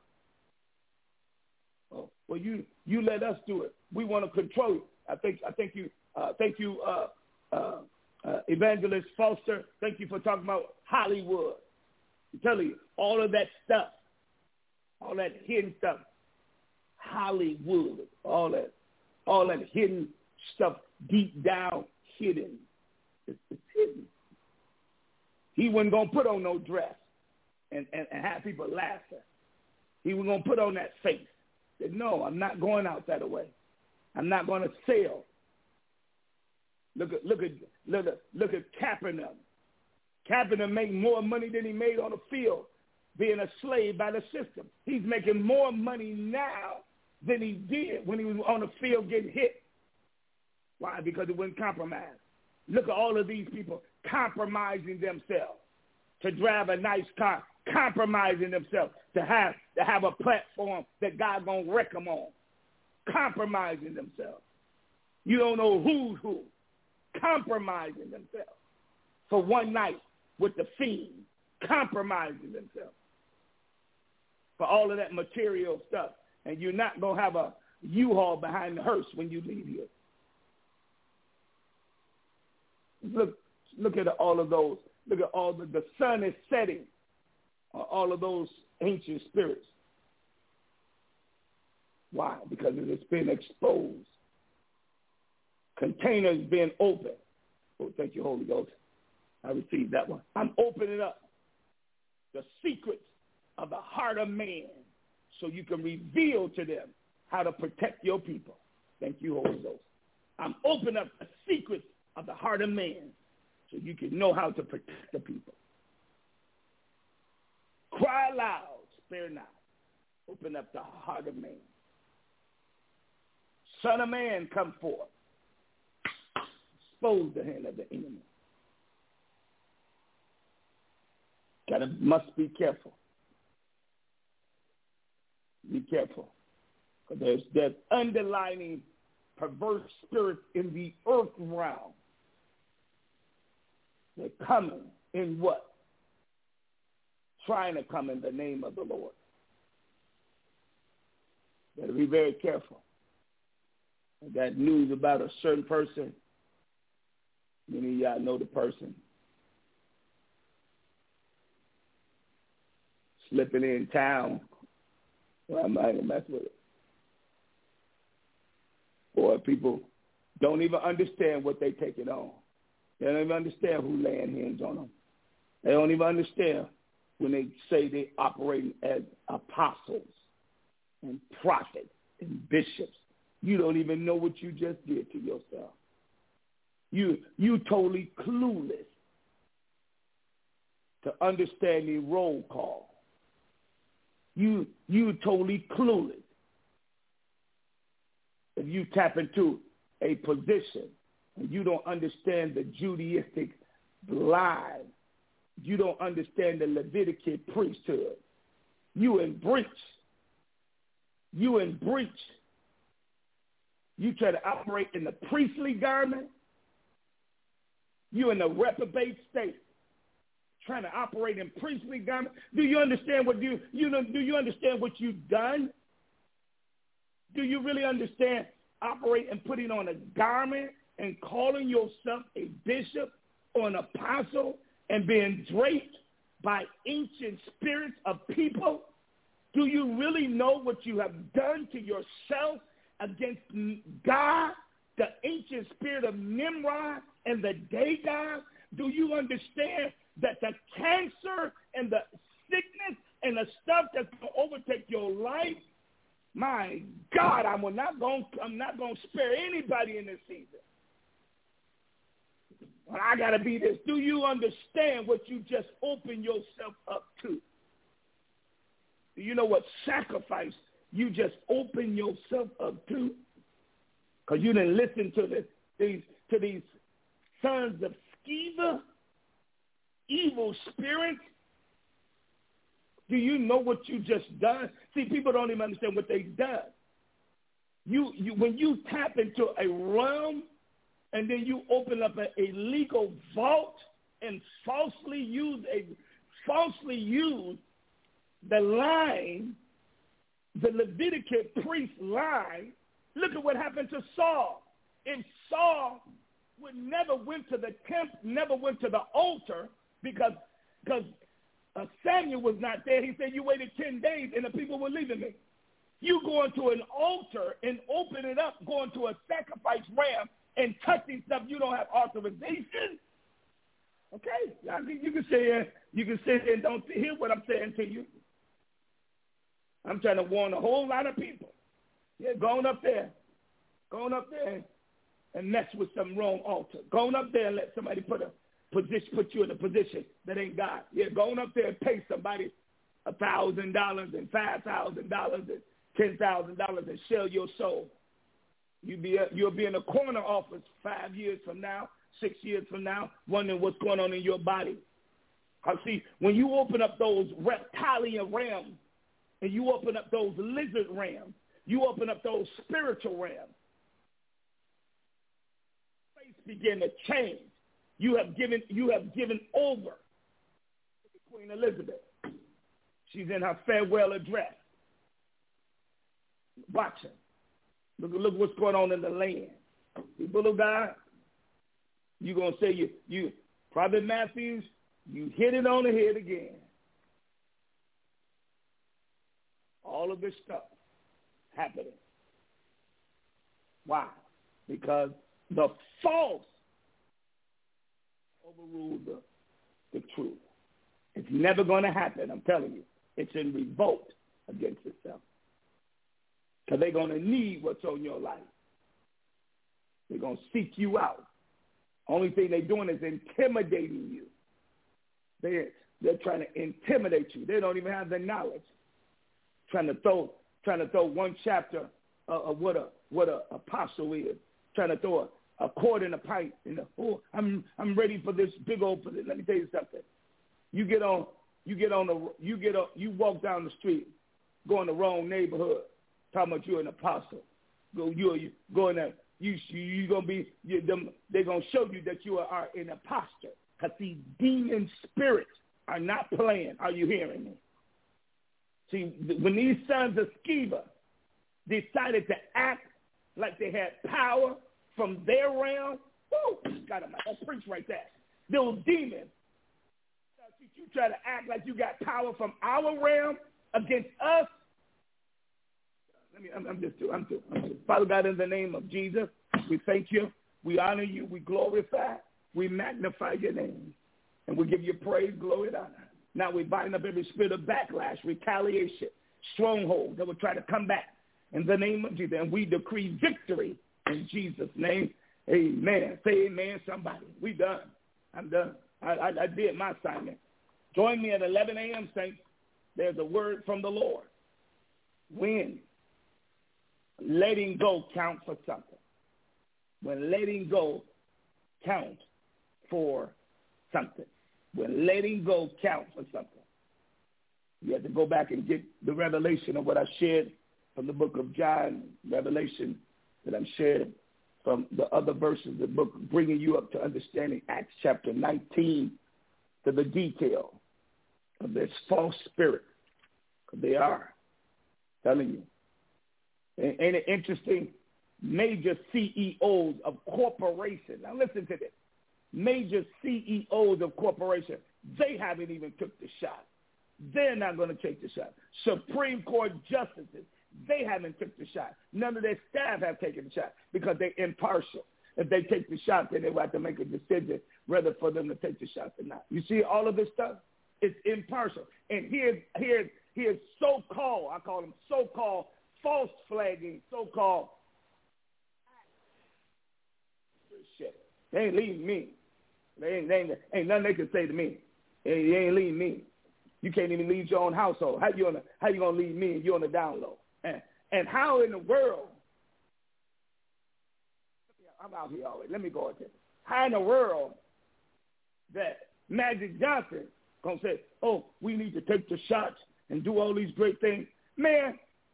Oh, well, you you let us do it. We want to control it. I think I think you uh, thank you, uh, uh, uh, Evangelist Foster. Thank you for talking about Hollywood. I'm telling you, all of that stuff, all that hidden stuff, Hollywood, all that, all that hidden stuff, deep down hidden. It's, it's hidden. He wasn't gonna put on no dress and, and, and have people laughing. He was gonna put on that face. Said, no, I'm not going out that way. I'm not going to sell. Look at look at look at look at Kaepernick. Kaepernick made more money than he made on the field being a slave by the system. He's making more money now than he did when he was on the field getting hit. Why? Because it wasn't compromised. Look at all of these people compromising themselves to drive a nice car, compromising themselves to have to have a platform that God gonna wreck them on, compromising themselves. You don't know who's who, compromising themselves for one night with the fiend, compromising themselves for all of that material stuff, and you're not gonna have a U-Haul behind the hearse when you leave here. Look, look at all of those. Look at all the the sun is setting. All of those ancient spirits. Why? Because it's been exposed. Containers been opened. Oh, thank you, Holy Ghost. I received that one. I'm opening up the secrets of the heart of man so you can reveal to them how to protect your people. Thank you, Holy Ghost. I'm opening up the secrets of the heart of man so you can know how to protect the people. Cry loud, spare not. Open up the heart of man. Son of man, come forth. Expose the hand of the enemy. Gotta must be careful. Be careful. Because there's there's underlying perverse spirits in the earth realm. They're coming in what? Trying to come in the name of the Lord. Better be very careful. I got news about a certain person. Many of y'all know the person. Slipping in town. Well, I'm not going to mess with it. Boy, people don't even understand what they take it on. They don't even understand who laying hands on them. They don't even understand when they say they operate as apostles and prophets and bishops. You don't even know what you just did to yourself. You you totally clueless to understanding roll call. You you totally clueless if you tap into a position and you don't understand the Judaistic line. You don't understand the Levitical priesthood. You in breach. You in breach. You try to operate in the priestly garment. You in a reprobate state, trying to operate in priestly garment. Do you understand what you, you know, do you understand what you've done? Do you really understand operating and putting on a garment and calling yourself a bishop or an apostle and being draped by ancient spirits of people? Do you really know what you have done to yourself against God, the ancient spirit of Nimrod and the Dagon? Do you understand that the cancer and the sickness and the stuff that's going to overtake your life, my God, I'm not going I'm not going to spare anybody in this season. Well, I got to be this. Do you understand what you just opened yourself up to? Do you know what sacrifice you just opened yourself up to? Because you didn't listen to the, these to these sons of Sceva, evil spirits. Do you know what you just done? See, people don't even understand what they've done. You, you when you tap into a realm and then you open up a, a legal vault and falsely use a falsely use the line, the Leviticus priest line. Look at what happened to Saul. If Saul would never went to the temple, never went to the altar because because uh, Samuel was not there. He said, you waited ten days and the people were leaving me. You going to an altar and open it up, going to a sacrifice ram and touching stuff you don't have authorization. Okay, you can say you can sit there and don't hear what I'm saying to you. I'm trying to warn a whole lot of people. Yeah, going up there, going up there and mess with some wrong altar. Going up there and let somebody put a position, put you in a position that ain't God. Yeah, going up there and pay somebody a thousand dollars and five thousand dollars and ten thousand dollars and sell your soul. You be a, you'll be in a corner office five years from now, six years from now, wondering what's going on in your body. I see when you open up those reptilian realms and you open up those lizard realms, you open up those spiritual realms, face begin to change. You have given you have given over to Queen Elizabeth. She's in her farewell address. Watching. Look, look what's going on in the land. People of God, you're going to say, you, you, Prophet Matthews, you hit it on the head again. All of this stuff happening. Why? Because the false overruled the, the truth. It's never going to happen, I'm telling you. It's in revolt against itself. Because they're going to need what's on your life. They're going to seek you out. Only thing they're doing is intimidating you. They're, they're trying to intimidate you. They don't even have the knowledge. Trying to throw, trying to throw one chapter of, of what a what a apostle is. Trying to throw a, a cord in a pipe. You know, oh, I'm I'm ready for this big old. Let me tell you something. You get on, you get on the, you get up, you walk down the street, go in the wrong neighborhood. Talking about you're an apostle. Go, you're you, going there. You you gonna be. You, them, they're gonna show you that you are, are an imposter. Cause these demon spirits are not playing. Are you hearing me? See, when these sons of Sceva decided to act like they had power from their realm, whoo, got him. That's preach right there. Those demons. You try to act like you got power from our realm against us. Let me, I'm, I'm just too, I'm too, I'm too. Father God, in the name of Jesus, we thank you, we honor you, we glorify, we magnify your name, and we give you praise, glory, and honor. Now we bind up every spirit of backlash, retaliation, stronghold that will try to come back in the name of Jesus, and we decree victory in Jesus' name. Amen. Say amen, somebody. We done. I'm done. I, I, I did my assignment. Join me at eleven a.m., saints. There's a word from the Lord. When letting go count for something. When letting go count for something. When letting go count for something. You have to go back and get the revelation of what I shared from the book of John, revelation that I'm sharing from the other verses of the book, bringing you up to understanding Acts chapter nineteen, to the detail of this false spirit. Because they are. Telling you. Ain't it interesting? Major C E Os of corporations. Now listen to this. Major C E Os of corporations, they haven't even took the shot. They're not going to take the shot. Supreme Court justices, they haven't took the shot. None of their staff have taken the shot because they're impartial. If they take the shot, then they will have to make a decision whether for them to take the shot or not. You see all of this stuff? It's impartial. And here's, here's, here's so-called, I call them so-called false flagging, so-called shit. They ain't leading me. They ain't, they ain't, ain't nothing they can say to me. They ain't, they ain't leading me. You can't even lead your own household. How you gonna how you gonna lead me and you're on the down low? And and how in the world? I'm out here already. Let me go at this. How in the world that Magic Johnson gonna say, oh, we need to take the shots and do all these great things, man?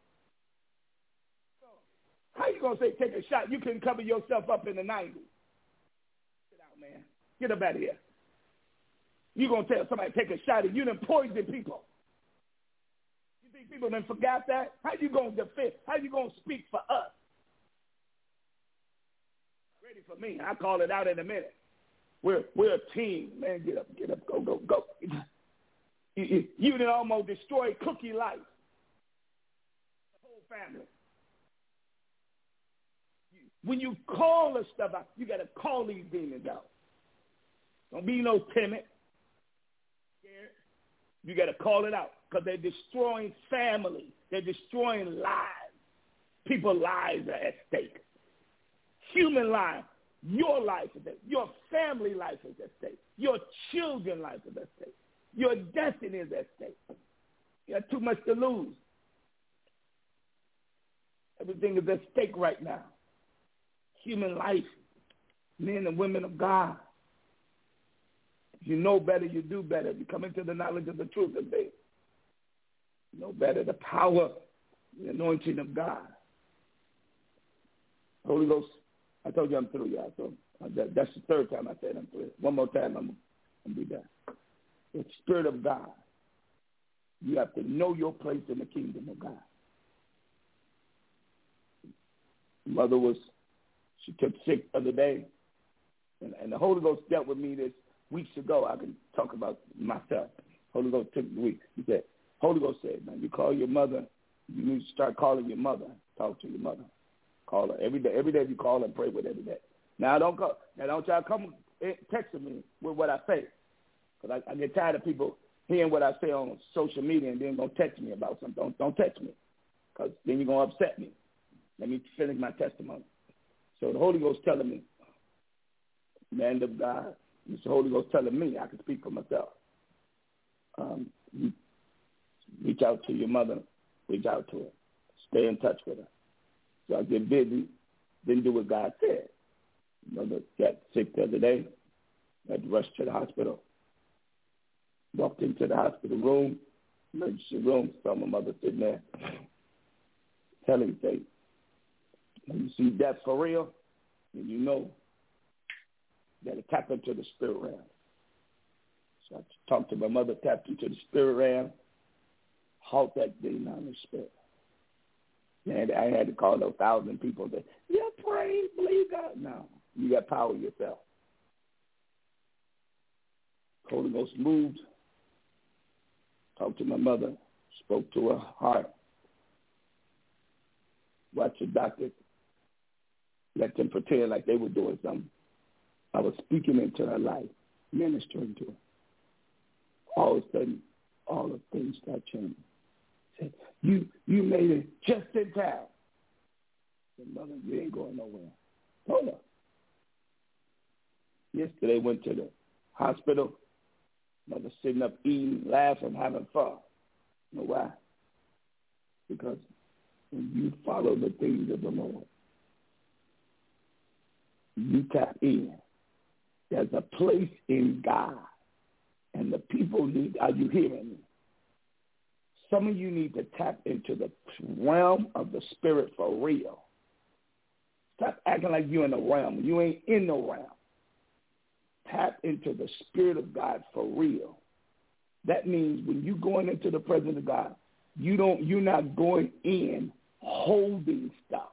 How you gonna say take a shot? You couldn't cover yourself up in the nineties. Get out, man. Get up out of here. You gonna tell somebody to take a shot and you done poison people? You think people done forgot that? How you gonna defend? How you gonna speak for us? Ready for me? I'll call it out in a minute. We're we're a team, man. Get up, get up, go, go, go. You, you, you done almost destroyed Cookie life. The whole family. When you call this stuff out, you got to call these demons out. Don't be no timid. Scared. You got to call it out because they're destroying families. They're destroying lives. People's lives are at stake. Human life, your life is at stake. Your family life is at stake. Your children's life is at stake. Your destiny is at stake. You have too much to lose. Everything is at stake right now. Human life, men and women of God. If you know better, you do better. If you come into the knowledge of the truth of faith, you know better the power, the anointing of God. Holy Ghost, I told you I'm through, y'all. So that, that's the third time I said I'm through. One more time, I'm going to be done. The Spirit of God. You have to know your place in the kingdom of God. Mother was, she took sick the other day, and, and the Holy Ghost dealt with me this weeks ago. I can talk about myself. Holy Ghost took the week. He said, Holy Ghost said, man, you call your mother, you need to start calling your mother. Talk to your mother. Call her every day. Every day you call her and pray with her every day. Now, don't call, now don't y'all come texting me with what I say. Because I, I get tired of people hearing what I say on social media and then going to text me about something. Don't, don't text me because then you're going to upset me. Let me finish my testimony. So the Holy Ghost telling me, man of God, it's the Holy Ghost telling me I can speak for myself. Um, you reach out to your mother, reach out to her, stay in touch with her. So I get busy, didn't do what God said. Mother got sick the other day, had to rush to the hospital. Walked into the hospital room, emergency room, saw my mother sitting there, telling me, when you see death for real, then you know you got to tap into the spirit realm. So I talked to my mother, tapped into the spirit realm, halt that demon on the spirit. And I had to call those thousand people that, yeah, pray, believe God. No, you got power yourself. Holy Ghost moved, talked to my mother, spoke to her heart. Watch the doctor. Let them pretend like they were doing something. I was speaking into her life, ministering to her. All of a sudden, all the things start changing. Said, you you made it just in time. I said, mother, you ain't going nowhere. Hold up. Yesterday, went to the hospital. Mother sitting up eating, laughing, having fun. You know why? Because when you follow the things of the Lord, you tap in. There's a place in God, and the people need, are you hearing me? Some of you need to tap into the realm of the spirit for real. Stop acting like you're in the realm. You ain't in the realm. tap into the Spirit of God for real. That means when you're going into the presence of God, you don't, you're not going in holding stuff.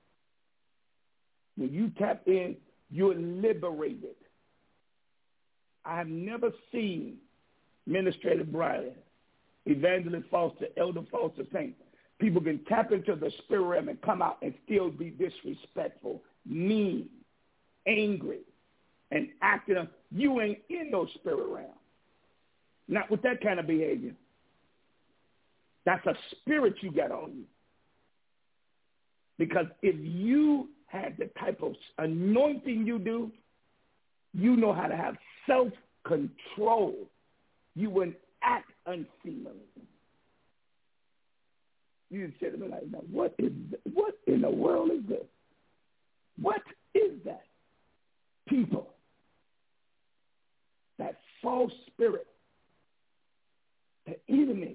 When you tap in, you're liberated. I have never seen Administrator Brian, Evangelist Foster, Elder Foster, Saint, people can tap into the spirit realm and come out and still be disrespectful, mean, angry, and acting. You ain't in no spirit realm. Not with that kind of behavior. That's a spirit you got on you. Because if you had the type of anointing you do, you know how to have self-control. You wouldn't act unseemly. You sit there like, now, what is this? What in the world is this? What is that? People, that false spirit, the enemy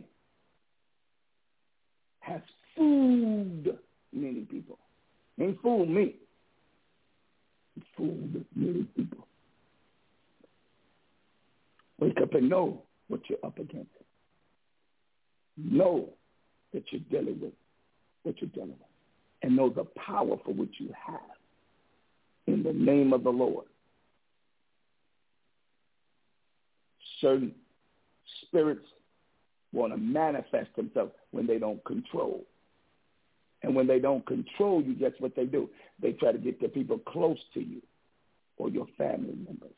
has fooled many people. Ain't fooled me. He fooled many people. Wake up and know what you're up against. Know that you're dealing with what you're dealing with. And know the power for which you have in the name of the Lord. Certain spirits want to manifest themselves when they don't control. And when they don't control you, guess what they do? They try to get the people close to you or your family members.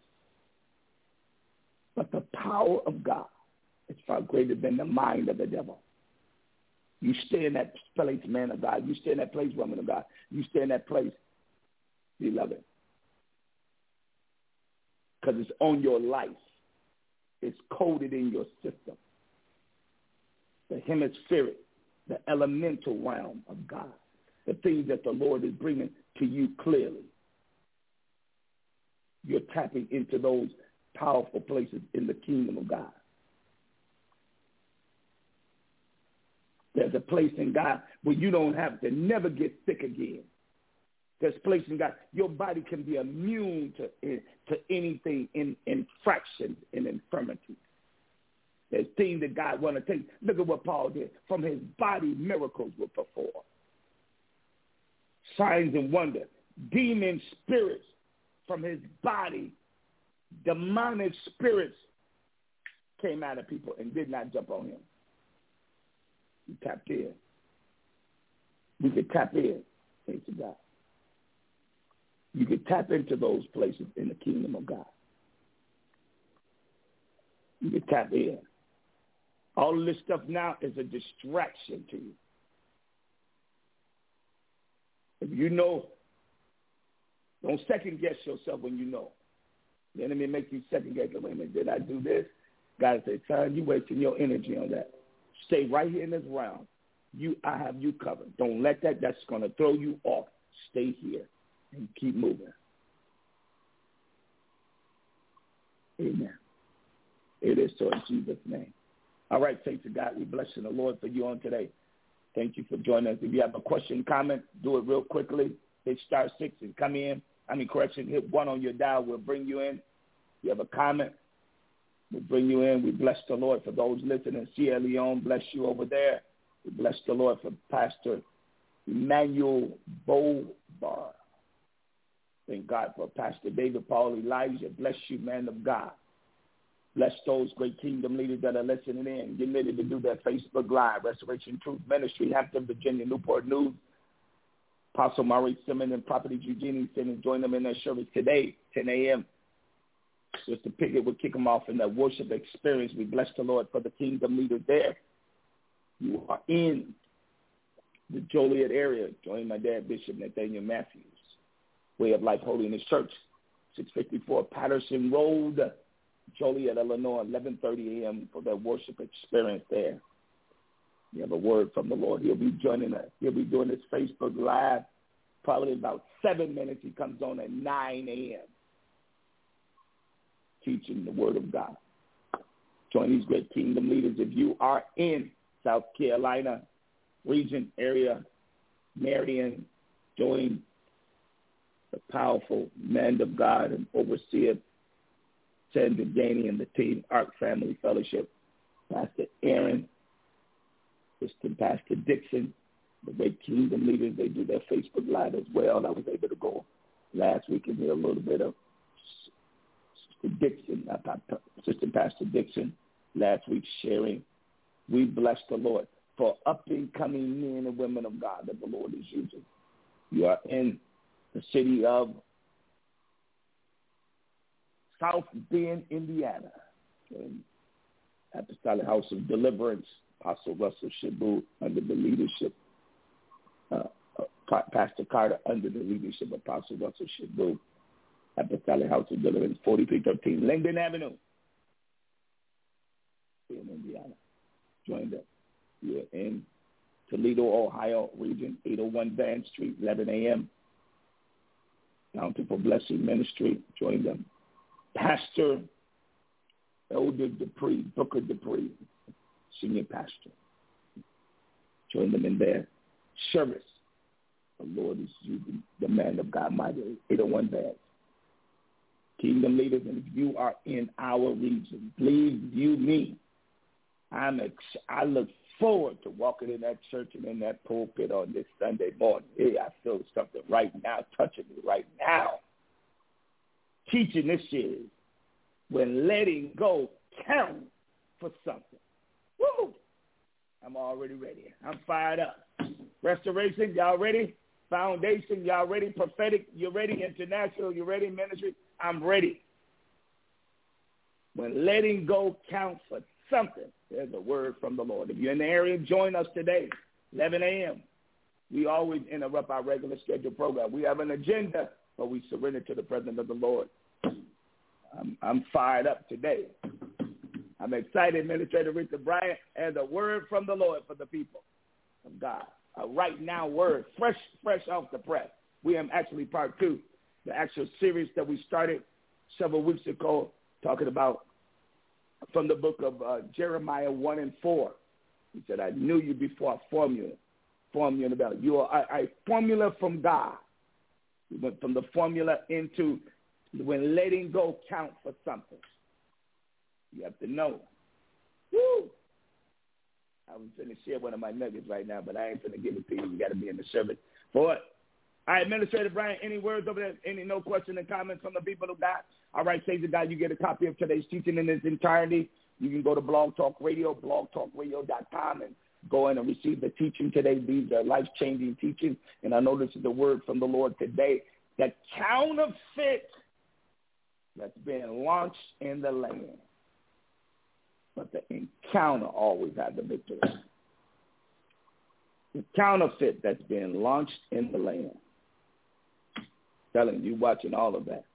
But the power of God is far greater than the mind of the devil. You stay in that place, man of God. You stay in that place, woman of God. You stay in that place, beloved. Because it's on your life. It's coded in your system. The hemispheric, the elemental realm of God, the things that the Lord is bringing to you clearly. You're tapping into those powerful places in the kingdom of God. There's a place in God where you don't have to never get sick again. There's a place in God. Your body can be immune to, to anything in infractions and infirmities. There's things that God want to take. Look at what Paul did. From his body, miracles were performed. Signs and wonders. Demon spirits from his body, demonic spirits came out of people and did not jump on him. He tapped in. We could tap in. Thanks to God. You could tap into those places in the kingdom of God. You could tap in. All of this stuff now is a distraction to you. If you know, don't second guess yourself when you know. The enemy makes you second guess. Wait a minute, did I do this? God says, son, you're wasting your energy on that. Stay right here in this realm. You, I have you covered. Don't let that. That's going to throw you off. Stay here and keep moving. Amen. It is so in Jesus' name. All right, thanks to God. We bless the Lord for you on today. Thank you for joining us. If you have a question, comment, do it real quickly. Hit star six and come in. I mean, correction, hit one on your dial. We'll bring you in. If you have a comment, we'll bring you in. We bless the Lord for those listening. Sierra Leone, bless you over there. We bless the Lord for Pastor Emmanuel Bobar. Thank God for Pastor David Paul Elijah. Bless you, man of God. Bless those great kingdom leaders that are listening in. Get ready to do that Facebook Live, Restoration Truth Ministry, Hampton, Virginia, Newport News. Apostle Maurice Simmons and Prophet Eugenie Simmons, join them in their service today, ten a.m. Just to pick it, we'll kick them off in that worship experience. We bless the Lord for the kingdom leaders there. You are in the Joliet area. Join my dad, Bishop Nathaniel Matthews, Way of Life Holiness Church, six fifty-four Patterson Road, Joliet, Illinois, eleven thirty a.m. for that worship experience there. You have a word from the Lord. He'll be joining us. He'll be doing his Facebook Live probably about seven minutes. He comes on at nine a.m. teaching the word of God. Join these great kingdom leaders. If you are in South Carolina region, area, Marion, join the powerful man of God and overseer Sandra, Janie, and the team, Ark Family Fellowship, Pastor Aaron, Sister Pastor Dixon, the great Kingdom leaders. They do their Facebook Live as well. I was able to go last week and hear a little bit of Sister Dixon, uh, Sister Pastor Dixon, last week sharing. We bless the Lord for up-and-coming men and women of God that the Lord is using. You are in the city of South Bend, Indiana, in Apostolic House of Deliverance, Apostle Russell Shabu, under the leadership, uh, uh, Pastor Carter, under the leadership of Apostle Russell Shabu, Apostolic House of Deliverance, forty-three thirteen Langdon Avenue, in Indiana. Join them. You're in Toledo, Ohio region, eight oh one Van Street, eleven a.m. Bountiful Blessing Ministry. Join them. Pastor Elder Dupree, Booker Dupree, senior pastor. Join them in their service. The Lord is using the man of God mightily. eight oh one Van. Kingdom leaders, and if you are in our region, please view me. I'm ex- I look forward to walking in that church and in that pulpit on this Sunday morning. Hey, I feel something right now, touching me right now. Teaching this series, when letting go counts for something. Woo! I'm already ready. I'm fired up. Restoration, y'all ready? Foundation, y'all ready? Prophetic, you ready? International, you ready? Ministry, I'm ready. When letting go counts for something, there's a word from the Lord. If you're in the area, join us today, eleven a.m. We always interrupt our regular scheduled program. We have an agenda, but we surrender to the presence of the Lord. I'm, I'm fired up today. I'm excited. Administrator Richard Bryant has a word from the Lord for the people of God. A right now word, fresh, fresh off the press. We am actually part two, the actual series that we started several weeks ago, talking about from the book of uh, Jeremiah one and four. He said, I knew you before I formed you. Formed you in the belly. You are a, a formula from God. We went from the formula into when letting go count for something. You have to know. Woo! I was going to share one of my nuggets right now, but I ain't going to give it to you. You got to be in the service for it. All right, Administrator Brian, any words over there? Any no question and comments from the people of God? All right, say to God, you get a copy of today's teaching in its entirety. You can go to Blog Talk Radio, blog talk radio dot com, and go in and receive the teaching today. These are life-changing teachings, and I know this is the word from the Lord today. The counterfeit that's been launched in the land. But the encounter always has the victory. The counterfeit that's been launched in the land. Telling you, watching all of that.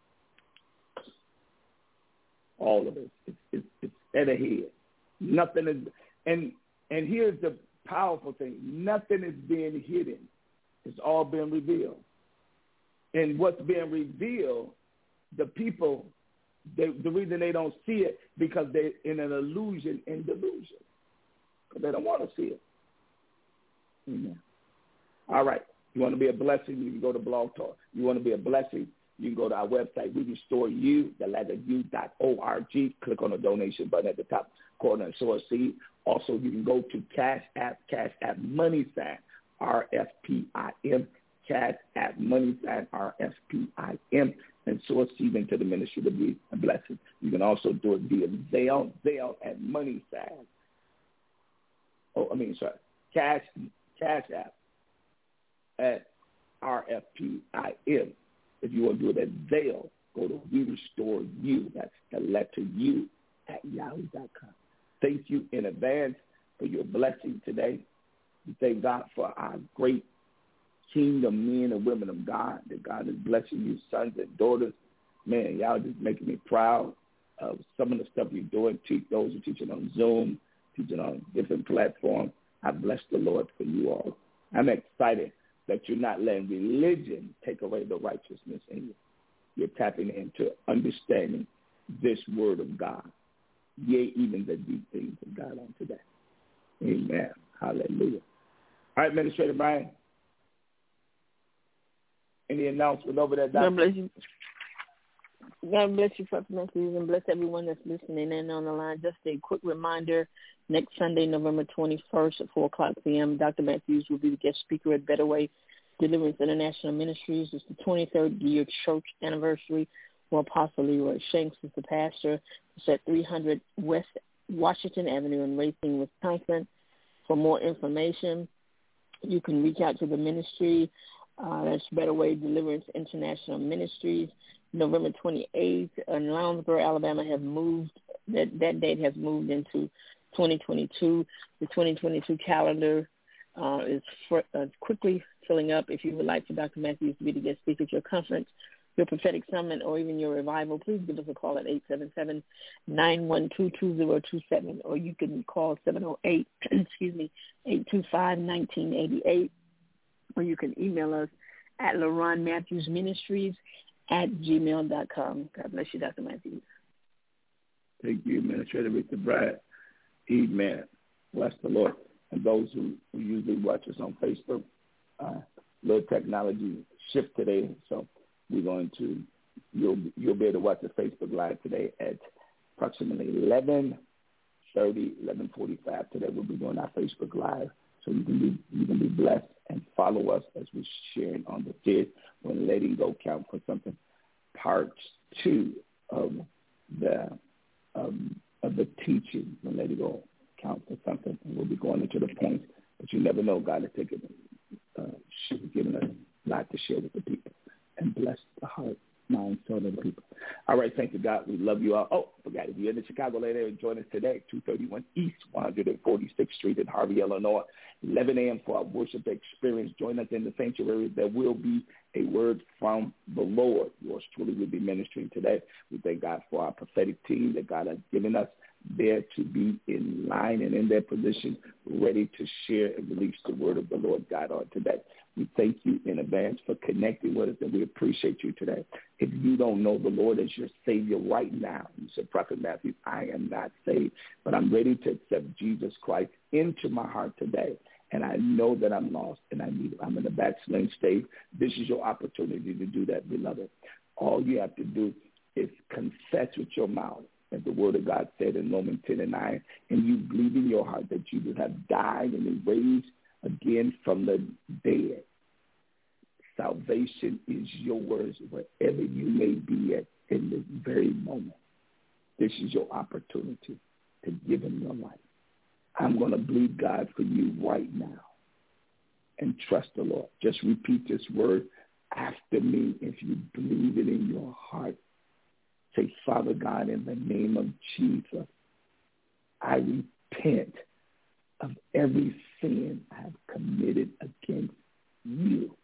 All of it. It's, it's, it's at ahead. Nothing is, and and here's the powerful thing. Nothing is being hidden. It's all being revealed. And what's being revealed, the people, they, the reason they don't see it, because they're in an illusion and delusion. Because they don't want to see it. Amen. All right. You want to be a blessing, you can go to Blog Talk. You want to be a blessing, you can go to our website, we restore you, the letter U dot O R G. Click on the donation button at the top corner and sow a seed. Also, you can go to Cash App, Cash App Money Sign, R F P I M, Cash App Money Sign, R F P I M, and sow a seed into the ministry to be a blessing. You can also do it via Zelle, Zelle at Money Sign. Oh, I mean, sorry, Cash, Cash App at R F P I M. If you want to do it at Zelle, go to We Restore You. That's the letter U at yahoo dot com. Thank you in advance for your blessing today. We thank God for our great kingdom men and women of God, that God is blessing you, sons and daughters. Man, y'all just making me proud of some of the stuff you're doing. Teach those who are teaching on Zoom, teaching on different platforms. I bless the Lord for you all. I'm excited that you're not letting religion take away the righteousness in you. You're tapping into understanding this word of God. Yea, even the deep things of God on today. Amen. Hallelujah. All right, Administrator Brian. Any announcement over there, Doctor? God bless you. God bless you, Prophet Matthews, and bless everyone that's listening in on the line. Just a quick reminder, next Sunday, November twenty-first at four o'clock p.m., Doctor Matthews will be the guest speaker at Better Way Deliverance International Ministries. It's the twenty-third year church anniversary where Apostle Leroy Shanks is the pastor. It's at three hundred West Washington Avenue in Racine, Wisconsin. For more information, you can reach out to the ministry. Uh, that's Better Way Deliverance International Ministries. November twenty-eighth in Lounsboro, Alabama, have moved. That that date has moved into twenty twenty-two. The twenty twenty-two calendar uh, is for, uh, quickly filling up. If you would like for Doctor Matthews to be the guest speaker at your conference, your prophetic summit, or even your revival, please give us a call at eight seven seven, nine one two, two zero two seven, or you can call seven oh eight, excuse me, eight two five, one nine eight eight, or you can email us at LaRon Matthews Ministries at gmail dot com. God bless you, Doctor Matthews. Thank you, Administrator Victor Brad. Amen. Bless the Lord. And those who, who usually watch us on Facebook, uh, little technology shift today, so we're going to, you'll, you'll be able to watch the Facebook Live today at approximately eleven thirty, eleven forty-five. Today we'll be doing our Facebook Live, so you can be, you can be blessed and follow us as we're sharing on the fifth when letting go count for something. Part two of the um, of the teaching when letting go count for something, and we'll be going into the points. But you never know, God has taken, uh, given us a lot to share with the people and bless the heart, mind, soul of the people. All right, thank you, God. We love you all. Oh, forgot if you're in the Chicago area, join us today, two thirty-one East one forty-sixth Street in Harvey, Illinois, eleven a.m. for our worship experience. Join us in the sanctuary. There will be a word from the Lord. Yours truly will be ministering today. We thank God for our prophetic team that God has given us there to be in line and in their position, ready to share and release the word of the Lord God on today. We thank you in advance for connecting with us, and we appreciate you today. If you don't know the Lord as your Savior right now, you said, Prophet Matthew, I am not saved, but I'm ready to accept Jesus Christ into my heart today. And I know that I'm lost and I need, I'm in a backsliding state. This is your opportunity to do that, beloved. All you have to do is confess with your mouth, as the word of God said in Romans ten and nine, and you believe in your heart that Jesus has died and is raised again from the dead. Salvation is yours wherever you may be at in this very moment. This is your opportunity to give him your life. I'm going to believe God for you right now and trust the Lord. Just repeat this word after me if you believe it in your heart. Say, Father God, in the name of Jesus, I repent of every sin I have committed against you.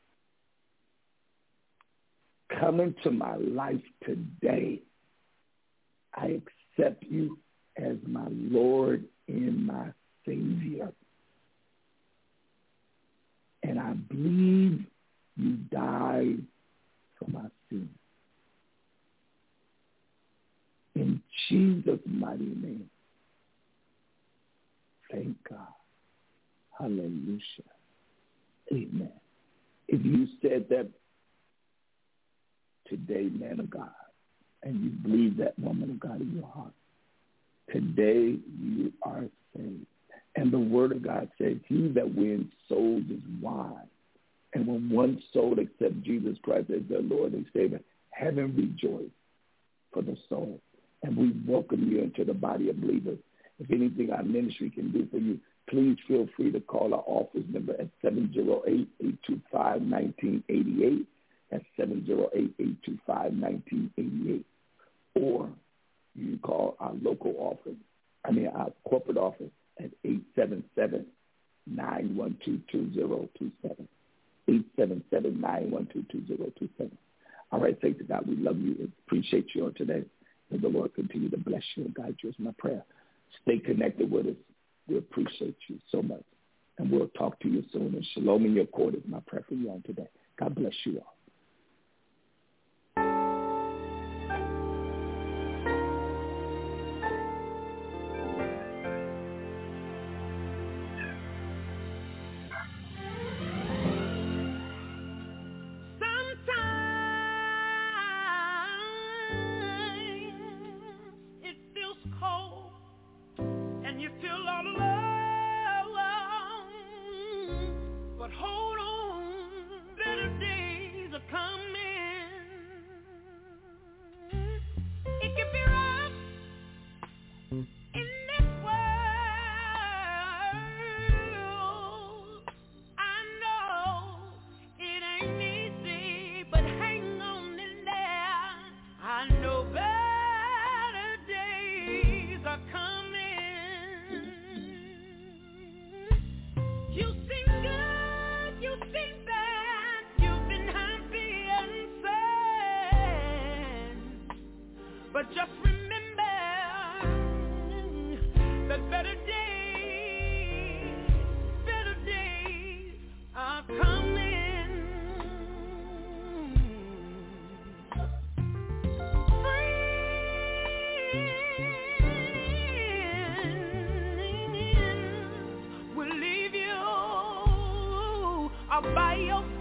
Come into my life today. I accept you as my Lord and my Savior. And I believe you died for my sins. In Jesus' mighty name. Thank God. Hallelujah. Amen. If you said that today, man of God, and you believe that woman of God in your heart, today you are saved. And the word of God says, he that wins souls is wise. And when one soul accepts Jesus Christ as their Lord and Savior, heaven rejoices for the soul. And we welcome you into the body of believers. If anything our ministry can do for you, please feel free to call our office number at seven oh eight, eight two five, one nine eight eight. That's seven oh eight, eight two five, one nine eight eight. Or you can call our local office, I mean our corporate office at eight seven seven, nine one two, two zero two seven. eight seven seven, nine one two, two zero two seven. All right, thank you, God. We love you and appreciate you on today. May the Lord continue to bless you and guide you is my prayer. Stay connected with us. We appreciate you so much. And we'll talk to you soon. And shalom in your court is my prayer for you on today. God bless you all. Sometimes Come in. Friends will leave you all by yourself.